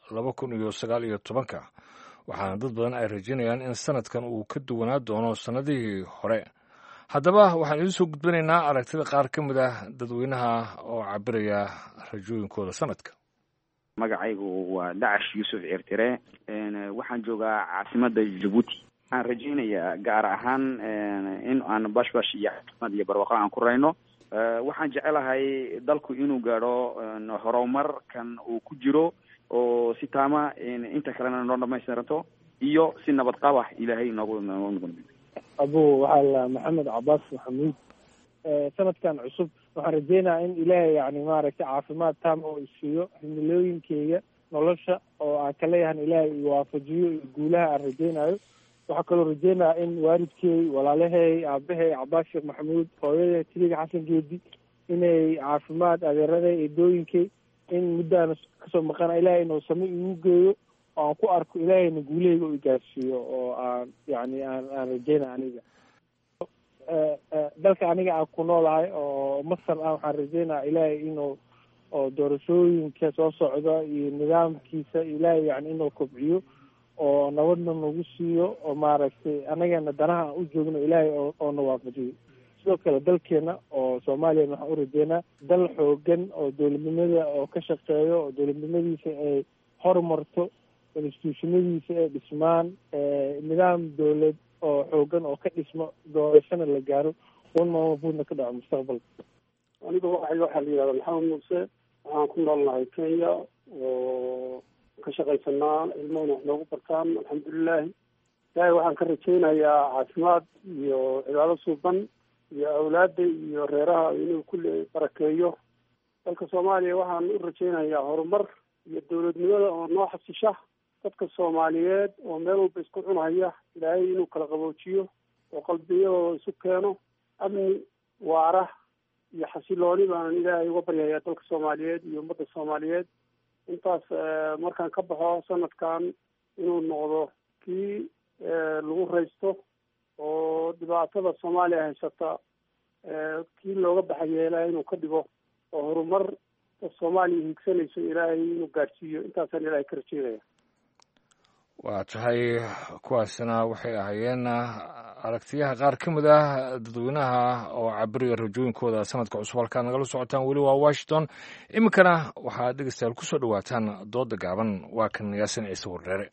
B: 2019 waxaana dad badan ay rajaynayaan in sanadkan uu ka duwanaa doono sanadihii hore. haddaba waxaan idiin soo gudbinaynaa aragtida qaar ka mid ah dadweynaha oo cabiraya rajooyinkooda sanadka.
R: magacaygu waa Dacash Yuusuf Cirtire waxaan joogaa caasimadda Djibouti. waxaan rajaynayaa gaar ahaan in aan bashbash iyo caafimaad iyo barwaaqo aan ku rayno. waxaan jecelahay dalku inuu gaadho horumarkan uu ku jiro oo si taama inta kalena noo dhamaystiranto iyo si nabad qaba ilaahay noogu noqon.
S: abu waxaa maxamed cabaas maxamuud sanadkan cusub waxaan rajeynayaa in ilaahay yani maaragtay caafimaad taam oo isiiyo himilooyinkeyga nolosha oo aan ka leeyahan ilaahay iwaafajiyo iyo guulaha aan rajeynayo. waxaa kaloo rajeynayaa in waalidkey walaalahey aabahay cabaas sheekh maxamuud hooyaday tiliga xasan geedi inay caafimaad adeeraday eedooyinkey in muddaan kasoo maqana ilaahay inuu same igu geeyo oo aan ku arko ilaahayna guulaheyga u igaarsiiyo oo aan yani aan rajeynaya aniga dalka aniga aan ku noolahay oo masar ah waxaan rajeynaya ilaahay inuu oo doorashooyinka soo socda iyo nidaamkiisa ilaahay yani inuu kobciyo oo nabadna nagu siiyo oo maaragtay anagana danaha aan u joogno ilaahay oo na waafajiyo. sidoo kale dalkeena oo Soomaaliya waxaan u rajeynaa dal xoogan oo dowladnimada oo ka shaqeeyo oo dowladnimadiisa ay horumarto institutionadiisa ay dhismaan nidaam dowlad oo xoogan oo ka dhismo doorashana la gaaro maamulna ka dhaco mustaqbalka.
T: aniga waxaa la yidhahdaa maxamed muuse waxaan ku noolnahay Kenya oo ka shaqaysanaa ilmahuna wax noogu bartaan alxamdulilahi. ilaahay waxaan ka rajaynayaa caafimaad iyo cibaado suuban iyo awlaada iyo reeraha inuu kulli barakeeyo. dalka Soomaaliya waxaan u rajaynayaa horumar iyo dowladnimada oo noo xasisha dadka Soomaaliyeed oo meel walba isku cunaya ilaahay inuu kala qaboojiyo oo qalbiyadooda isu keeno amni waara iyo xasilooni baan ilaahay uga baryayaa dalka Soomaaliyeed iyo ummadda Soomaaliyeed. intaas markaan ka baxo sanadkan inuu noqdo kii lagu raysto oo dhibaatada Soomaaliya haysata kii looga baxaya ilaahay inuu ka dhigo oo horumar Soomaaliya higsanayso ilaahay inuu gaarsiiyo. intaasaan ilaahay ka rajeynaya.
B: waa tahay kuwaasina waxay ahaayeen aragtiyaha qaar ka mid ah dadweynaha oo cabiraya rajooyinkooda sanadka cusub. halkaa nagala socotaan weli waa Washington. iminkana waxaad dhegeystayaal ku soo dhawaataan dooda gaaban. waa kan Yaasin Ciise Wardheere.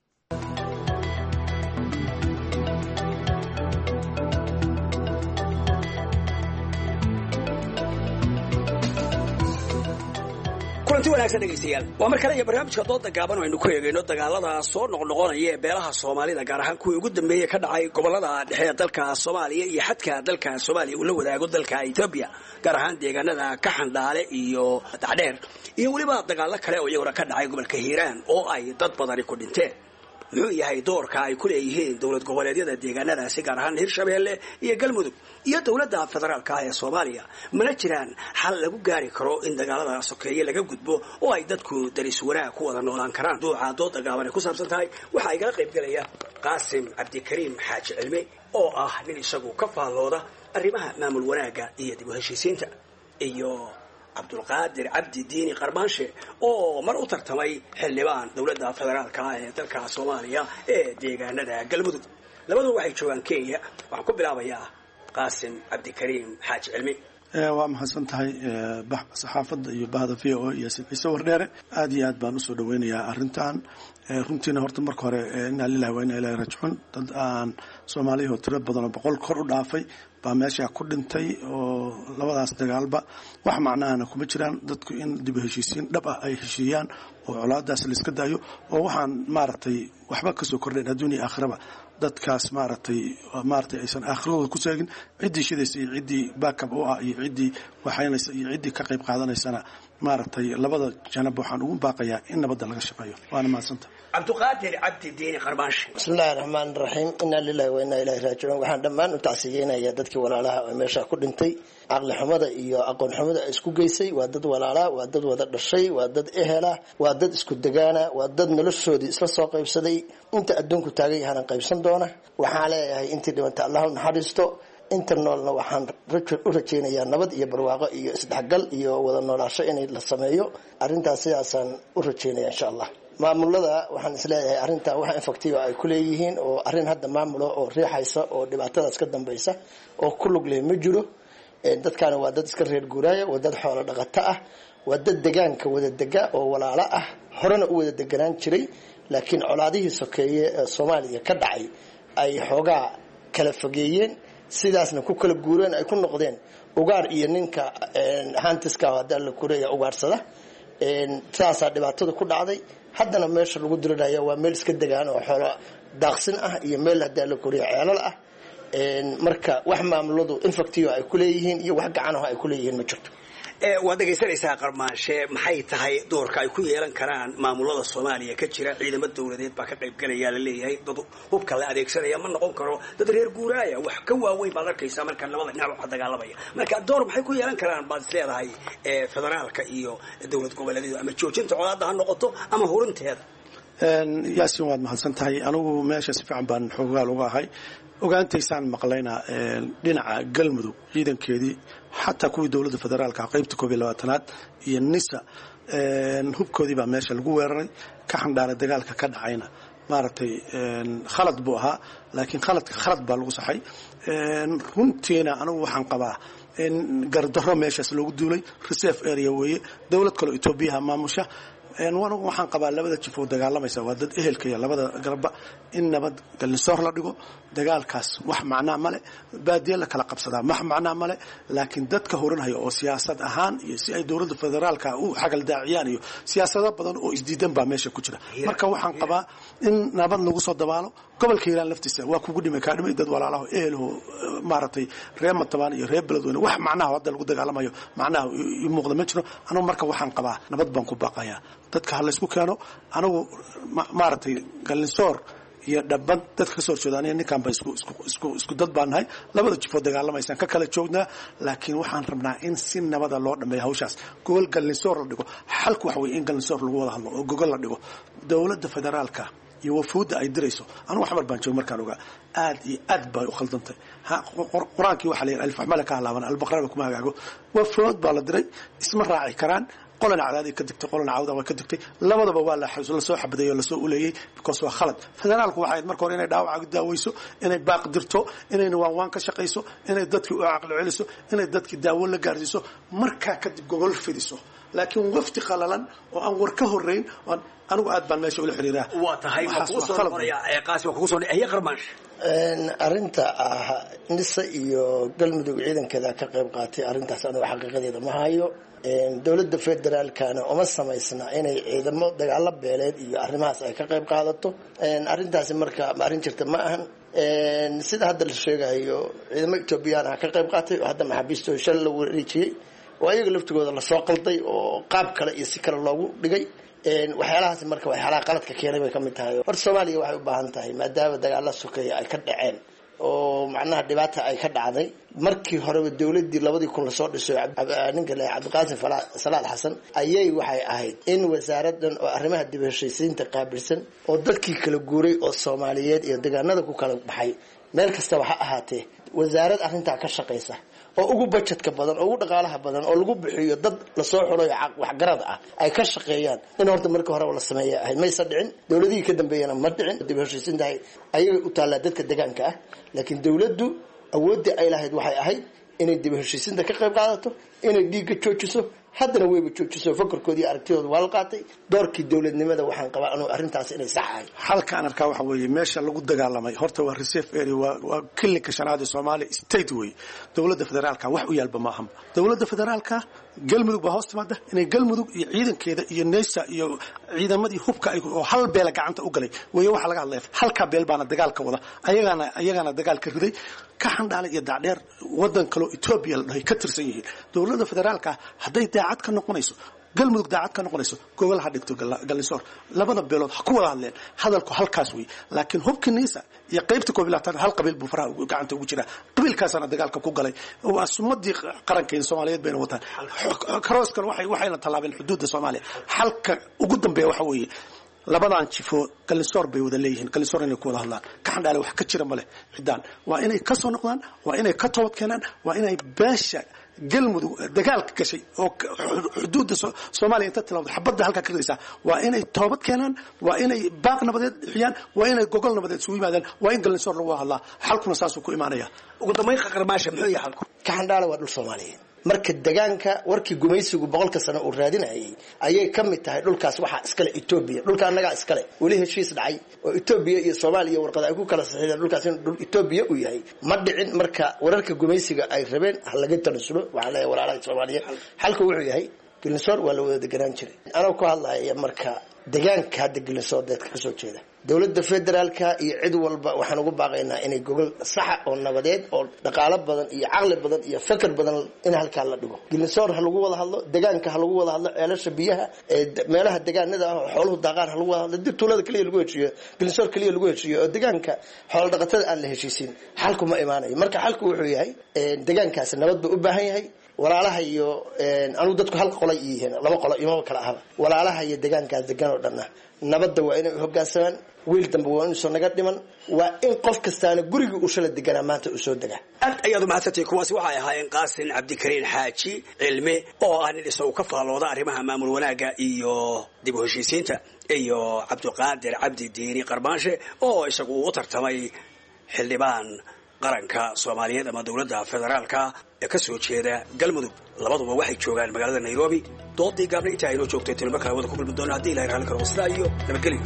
U: kulanti wanaagsan dhegeystayaal waa mar kale iyo barnaamijka dooda gaaban oo aynu ku eegayno dagaalada soo noqnoqonaya ee beelaha Soomaalida gaar ahaan kuwii ugu dambeeyay ka dhacay gobolada dhexe ee dalka Soomaaliya iyo xadka dalka Soomaaliya uu la wadaago dalka Ethiopia gaar ahaan deegaanada ka xandhaale iyo Dacdheer iyo waliba dagaalo kale oo iyaguna ka dhacay gobolka Hiiraan oo ay dad badan ku dhinteen. muxuu yahay doorka ay ku leeyihiin dowlad goboleedyada deegaanadaasi gaar ahaan Hirshabeelle iyo Galmudug iyo dowladda federaalka ee Soomaaliya mana jiraan xal lagu gaari karo in dagaalada sokeeye laga gudbo oo ay dadku daris wanaag ku wada noolaan karaan. duuca dooda gaaban ku saabsan tahay waxa ay ka qayb galaya Qaasim Cabdikariim Xaaji Cilmi oo ah nin isagu ka faallooda arrimaha maamul wanaaga iyo dib u heshiisiinta iyo Abdulqaadir Cabdi Diini Qarmaanshe oo mar u tartamay xildhibaan dowladda federaalka ee dalka Soomaaliya ee deegaanada Galmudug. labadu waxay joogaan Kenya. waxaan ku bilaabayaa Qaasim Cabdikariim Xaaji Cilmi.
C: waa mahadsan tahay saxaafadda iyo bahda v o iyo ciise wardheere aad iyo aad baan usoo dhaweynayaa arrintan runtiina horta marka hore inaa lilahi waa inaa ilahi rajcun dad aan soomaaliyahoo tiro badanoo 100 kor u dhaafay baa meesha ku dhintay oo labadaas dagaalba wax macnaana kuma jiraan dadku in dib heshiisiin dhab ah ay heshiiyaan oo colaadaas la iska daayo oo waxaan maaragtay waxba ka soo kordhayn adduuniya aakhiraba dadkaas maaragtay aysan aakhirooda ku seegin ciddii shidaysa iyo ciddii baakab u ah iyo ciddii waxaynaysa iyo ciddii ka qayb qaadanaysana maaragtay labada janab waxaan ugu baaqayaa in nabadda laga shaqeeyo waana mahadsanta
U: cabdiqaadir cabdi diini qarbaashi
V: bismillahi raxmaan raxiim inaa lilahi wa inaa ilahi raajicuun waxaan dhammaan u tacsiyeynayaa dadkii walaalaha oo meesha ku dhintay caqli xumada iyo aqoon xumada ay isku geysay waa dad walaalaa waa dad wada dhashay waa dad ehela waa dad isku degaana waa dad noloshoodii isla soo qaybsaday inta adduunku taagan yahaana qaybsan doona waxaan leeyahay intii dhibanta allah u naxariisto inta noolna waxaan u rajaynayaa nabad iyo barwaaqo iyo isdhexgal iyo wada noolaasho inay la sameeyo arrintaas sidaasaan u rajaynaya insha allah maamulada waxaan isleeyahay arrintaa wax infactiga ay ku leeyihiin oo arrin hadda maamulo oo riixaysa oo dhibaatadaas ka dambaysa oo ku lug leh ma jiro dadkaana waa dad iska reer guuraaya waa dad xoolo dhaqato ah waa dad degaanka wada dega oo walaalo ah horena u wada deganaan jiray laakiin colaadihii sokeeye ee soomaaliya ka dhacay ay xoogaa kala fogeeyeen sidaasna ku kala guureen ay ku noqdeen ugaar iyo ninka hantiska hadda la kureeya ugaarsada saasaa dhibaatada ku dhacday haddana meesha lagu diriraya waa meel iska degaan oo xoolo daaqsin ah iyo meel hadda la kureeya ceelal ah marka wax maamuladu infactiga ay ku leeyihiin iyo wax gacanaha ay ku leeyihiin ma jirto
U: waad dhegaysanaysaa qarmaanshe maxay tahay doorka ay ku yeelan karaan maamulada soomaaliya ka jira ciidamo dowladeed baa ka qaybgalaya la leeyahay dad hubka la adeegsanaya ma noqon karo dad reer guuraaya wax ka waaweyn baad arkaysaa marka labada dhinac waxa dagaalamaya marka door maxay ku yeelan karaan baad isleedahay federaalka iyo dowlad goboleedyada ama joojinta colaadda ha noqoto ama hurinteeda
C: yaasin waad mahadsan tahay anigu meesha si fiican baan xoogaal uga ahay ogaantaysaan maqlaynaa dhinaca galmudug ciidankeedii xataa kuwii dowladda federaalka qaybta 12aad iyo nisa hubkoodii baa meesha lagu weeraray ka xandhaaray dagaalka ka dhacayna maaragtay khalad buu ahaa laakiin khalad baa lagu saxay runtiina anigu waxaan qabaa in gardarro meeshaas loogu duulay reserve area weeye dowlad kaloo etoobiyaha maamusha anigu waxaan qabaa labada jif oo dagaalamaysa waa dad ehelkaya labada garba in nabad galnisoor la dhigo dagaalkaas wax macnaa male baadiye la kala qabsadaa wax macnaa male laakiin dadka horanhaya oo siyaasad ahaan iyo si ay dowladda federaalka u xagal daaciyaan iyo siyaasado badan oo isdiidan baa meesha ku jira marka waxaan qabaa in nabad lagu soo dabaalo gobolka hiiraan laftiisa waa kugu dhimay kaa dhimay dad walaalaho ehelho maaragtay reer matabaan iyo reer beledweyne wax macnaha hadda lagu dagaalamayo macnaha i muuqda ma jiro anigu marka waxaan qabaa nabad baan ku baaqayaa dadka ha laysku keeno anigu maaragtay galnisoor iyo dhabad dadka ka soo horjeeda aniga ninkan ba isku dad baan nahay labada jifoo dagaalamaysan ka kala joognaa laakiin waxaan rabnaa in si nabada loo dhameeyo hawshaas gogol galnisoor la dhigo xalku waxa weeye in galnisoor lagu wada hadlo oo gogol la dhigo dowladda federaalka iyo wafuudda ay dirayso anigu xamar baan joog markaan ogaa aad iyo aad bay u khaldantay qur-aankii waxaa la yidhi alfaxmala ka halaaban albaqraba kuma hagaago wafuud baa la diray isma raaci karaan qolana cadaadii ka digtay qolana cawda way ka digtay labadaba waa la soo xabadeeyo la soo uleeyay because waa khalad federaalku waxay marka hore inay dhaawac daawayso inay baaq dirto inay waan ka shaqayso inay dadkii u aqal celiso inay dadkii daawo la gaarsiiso marka kadib gogol fidiso laakiin wafti qalalan oo aan war ka horeyn anigu aad baan meesha ula xiriiraa
U: waa tahay qaasim ku soo ay qarmaash
V: arinta nisa iyo galmudug ciidankeeda ka qayb qaatay arintaas anigu xaqiiqadeeda ma hayo dowladda federaalkana uma samaysna inay ciidamo dagaalo beeleed iyo arrimahaas ay ka qayb qaadato arrintaasi marka arrin jirta ma ahan sida hadda la sheegayo ciidamo Ethiopian ka qayb qaatay oo hadda maxaabiisto shal la wareejiyay oo ayaga laftigooda la soo qalday oo qaab kale iyo si kale loogu dhigay waxyaalahaas marka waxyaalaha qaladka keenay bay ka mid tahay horta Soomaaliya waxay u baahan tahay maadaama dagaalo sokeeye ay ka dhaceen oo macnaha dhibaata ay ka dhacday markii horeba dawladii 2000 la soo dhisay ninka la Cabdiqaasim Salaad Xasan ayay waxay ahayd in wasaaradan oo arrimaha dib u heshiisiinta qaabilsan oo dadkii kala guuray oo Soomaaliyeed iyo deegaanada ku kala baxay meel kasta waxa ahaatee wasaarad arrinta ka shaqeysa oo ugu budgetka badan oo ugu dhaqaalaha badan oo lagu bixiyo dad la soo xulayo wax garad ah ay ka shaqeeyaan in horta markii hore la sameeyo ay maysa dhicin dawladii ka dambeeyana ma dhicin dib u heshiisiinta ay u taala dadka deegaanka ah laakiin dawladdu awoodda ay lahayd waxay ahayd inay dib u heshiisinta ka qayb qaadato inay dhiigga joojiso haddana wayba joojiso fakarkoodii aragtidooda waa la qaatay doorkii dowladnimada waxaan qabaa anuu arrintaas inay sax ahay
C: halka aan arkaa waxa weeye meesha lagu dagaalamay horta waa reserve area waa kilinka shanaad ee Soomaaliya state way dowladda federaalka wax u yaalba ma aha dowladda federaalka galmudug baa hoos timaada inay galmudug iyo ciidankeeda iyo neesa iyo ciidamadii hubka ay oo hal beel gacanta u galay way waxa laga hadlay halka beel baana dagaalka wada ayagana dagaalka riday ka xandhaale iyo dacdheer wadan kale Ethiopia la dhahay ka tirsan yihiin dowladda federaalka haday daacad ka noqonayso galmudug daacad ka noqonayso gobol ha dhigto galnisoor labada beelood ha ku wada hadleen hadalku halkaas way laakiin hubka neesa iyo qaybta koobilaatan hal qabiil buu faraha gacanta ugu jira qabiilkaasana dagaalka ku galay waa sumadii qarankeena Soomaaliyeed bayna wataan karooskan waxayna talaabeen xuduudda Soomaaliya halka ugu dambeeya waxa weeye labadan jifo galnisoor bay wada leeyihiin galnisoor inay ku wada hadlaan ka xandhaale wax ka jira male cidaan waa inay ka soo noqdaan waa inay ka toobad keenaan waa inay beesha galmudug dagaalka gashay oo xuduudda Soomaaliya inta tilawda xabadda halka ka ridaysa waa inay toobad keenaan waa inay baaq nabadeed bixiyaan waa inay gogol nabadeed soo yimaadaan waa in galnisoor lagu hadlaa xalkuna saas uu ku imaanaya
U: ugu dambeyn qarmaasha muxuu yahay xalku
V: ka xandhaale waa dhul Soomaaliyeed marka deegaanka warkii gumaysigu 100 sano uu raadinayay ayay kamid tahay dhulkaas waxa iskale Ethiopia dhulka anaga iskale wali heshiis dhacay oo Ethiopia iyo Soomaaliya warqad ay ku kala saxiixdeen dhulkaas in dhul Ethiopia uu yahay ma dhicin marka wararka gumaysiga ay rabeen laga tanasulo waxa la walaalaha Soomaaliya halka wuxuu yahay galnisoor waa la wada deganaan jiray anoo ku hadlaaya marka deegaanka hadda galnisoor dadka ka soo jeeda dowladda federaalka iyo cid walba waxaan ugu baaqaynaa inay gogol sax oo nabadeed oo dhaqaale badan iyo caqli badan iyo fikir badan in halka la dhigo galnisoor ha lagu wada hadlo deegaanka ha lagu wada hadlo ceelasha biyaha meelaha deegaanada xooluhu daaqaan ha lagu wada hadlo dirtuulada kaliya lagu heshiiyo galnisoor kaliya lagu heshiiyo oo deegaanka xoolo dhaqatada aan la heshiisin xalku ma imaanayo marka xalku wuxuu yahay deegaankaas nabad buu u baahan yahay walaalaha iyo anu dadku hal qolay yihiin laba qolo iyo kala ah walaalaha iyo deegaankaas deegaan oo dhan nabadda waa inay hoggaansamaan wiil dambe waa inuu soo naga dhiman waa in qof kastaana guriga uu shala deganaa maanta uu soo degaa
U: aad ayaad u mahadsantahay kuwaasi waxay ahaayeen qaasin cabdikariin xaaji cilmi oo ah nin isagu ka faalooda arrimaha maamul wanaagga iyo dib u heshiisiinta iyo cabdiqaadir cabdi diini qarmaanshe oo isagu u tartamay xildhibaan qaranka Soomaaliyeed ama dawladda federaalka ee ka soo jeeda galmudug labaduba waxay joogaan magaalada Nairobi doodii gaabna inta ay noo joogtay tilmaamo kala wada ku kulmi doona hadii ilaahay raalli karo wasla iyo nabadgelyo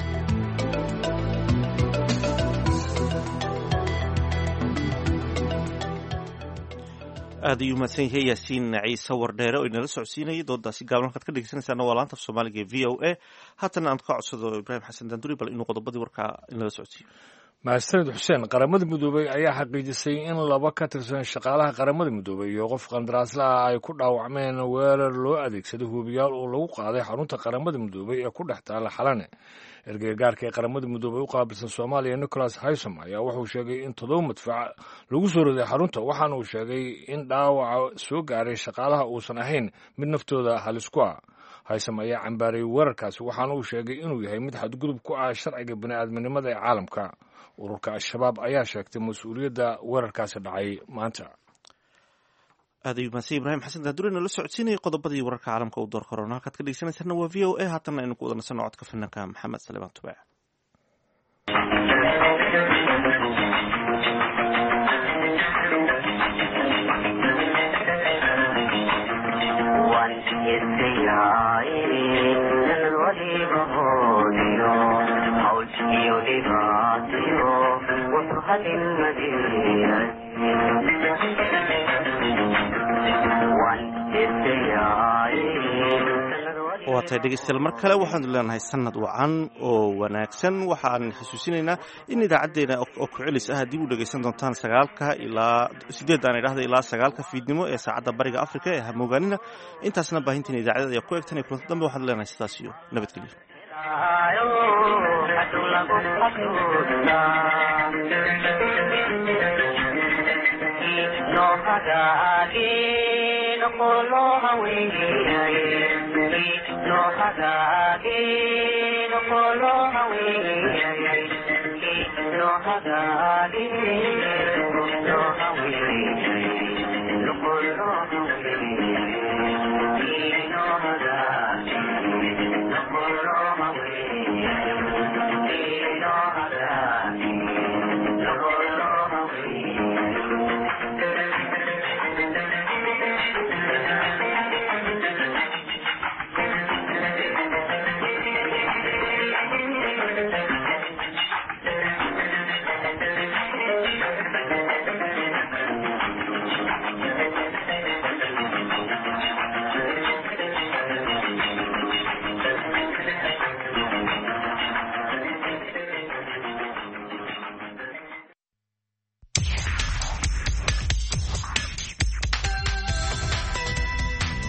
A: aad ayuu mahadsan yahay yaasiin ciise wardheere oo inala socodsiinayay doodaasi gaaban halkaad ka dhegeysanaysaana waa laanta af soomaaliga ee v o a haatana aan ka codsado ibraahim xasan daanduri bal inuu qodobadii warkaa inala socodsiiyo
B: mahadsanid xuseen qaramada midoobay ayaa xaqiijisay in 2 ka tirsan shaqaalaha qaramada midoobay iyo qof qandaraasla ah ay ku dhaawacmeen weerar loo adeegsaday hubiyaal oo lagu qaaday xarunta qaramada midoobay ee ku dhex taala xalane ergeygaarka ee qaramada midoobay u qaabilsan Soomaaliya Nicholas Haysom ayaa wuxuu sheegay in 7 madfac lagu soo riday xarunta waxaana uu sheegay in dhaawaca soo gaaray shaqaalaha uusan ahayn mid naftooda halis ku ah Haysom ayaa cambaaray weerarkaasi waxaana uu sheegay inuu yahay mid xadgudub ku ah sharciga bini'aadminimada ee caalamka ururka al-shabaab ayaa sheegtay mas'uuliyadda weerarkaasi dhacay maanta
A: aad ayuu mahadsan ibraahim xasan daanduri nala socodsiinayay qodobadii wararka caalamka u door korona halkaad ka dhegeysanaysaana waa v o a haatana aynu ku wada nasanno codka fanaanka maxamed saleebaan tubaac waa tahay dhegeystayaal mar kale waxaanu leenahay sanad wacan oo wanaagsan waxaan xasuusinaynaa in idaacaddeena oo ku celis ah haddii u dhegaysan doontaan 8 ilaa 9 fiidnimo ee saacadda bariga afrika ee hamoogaanina intaasna baahintiin idaacadda ayaa ku egtan iyo kulanta dambe waxaanu leenahay sidaas iyo nabadgelyo
E: no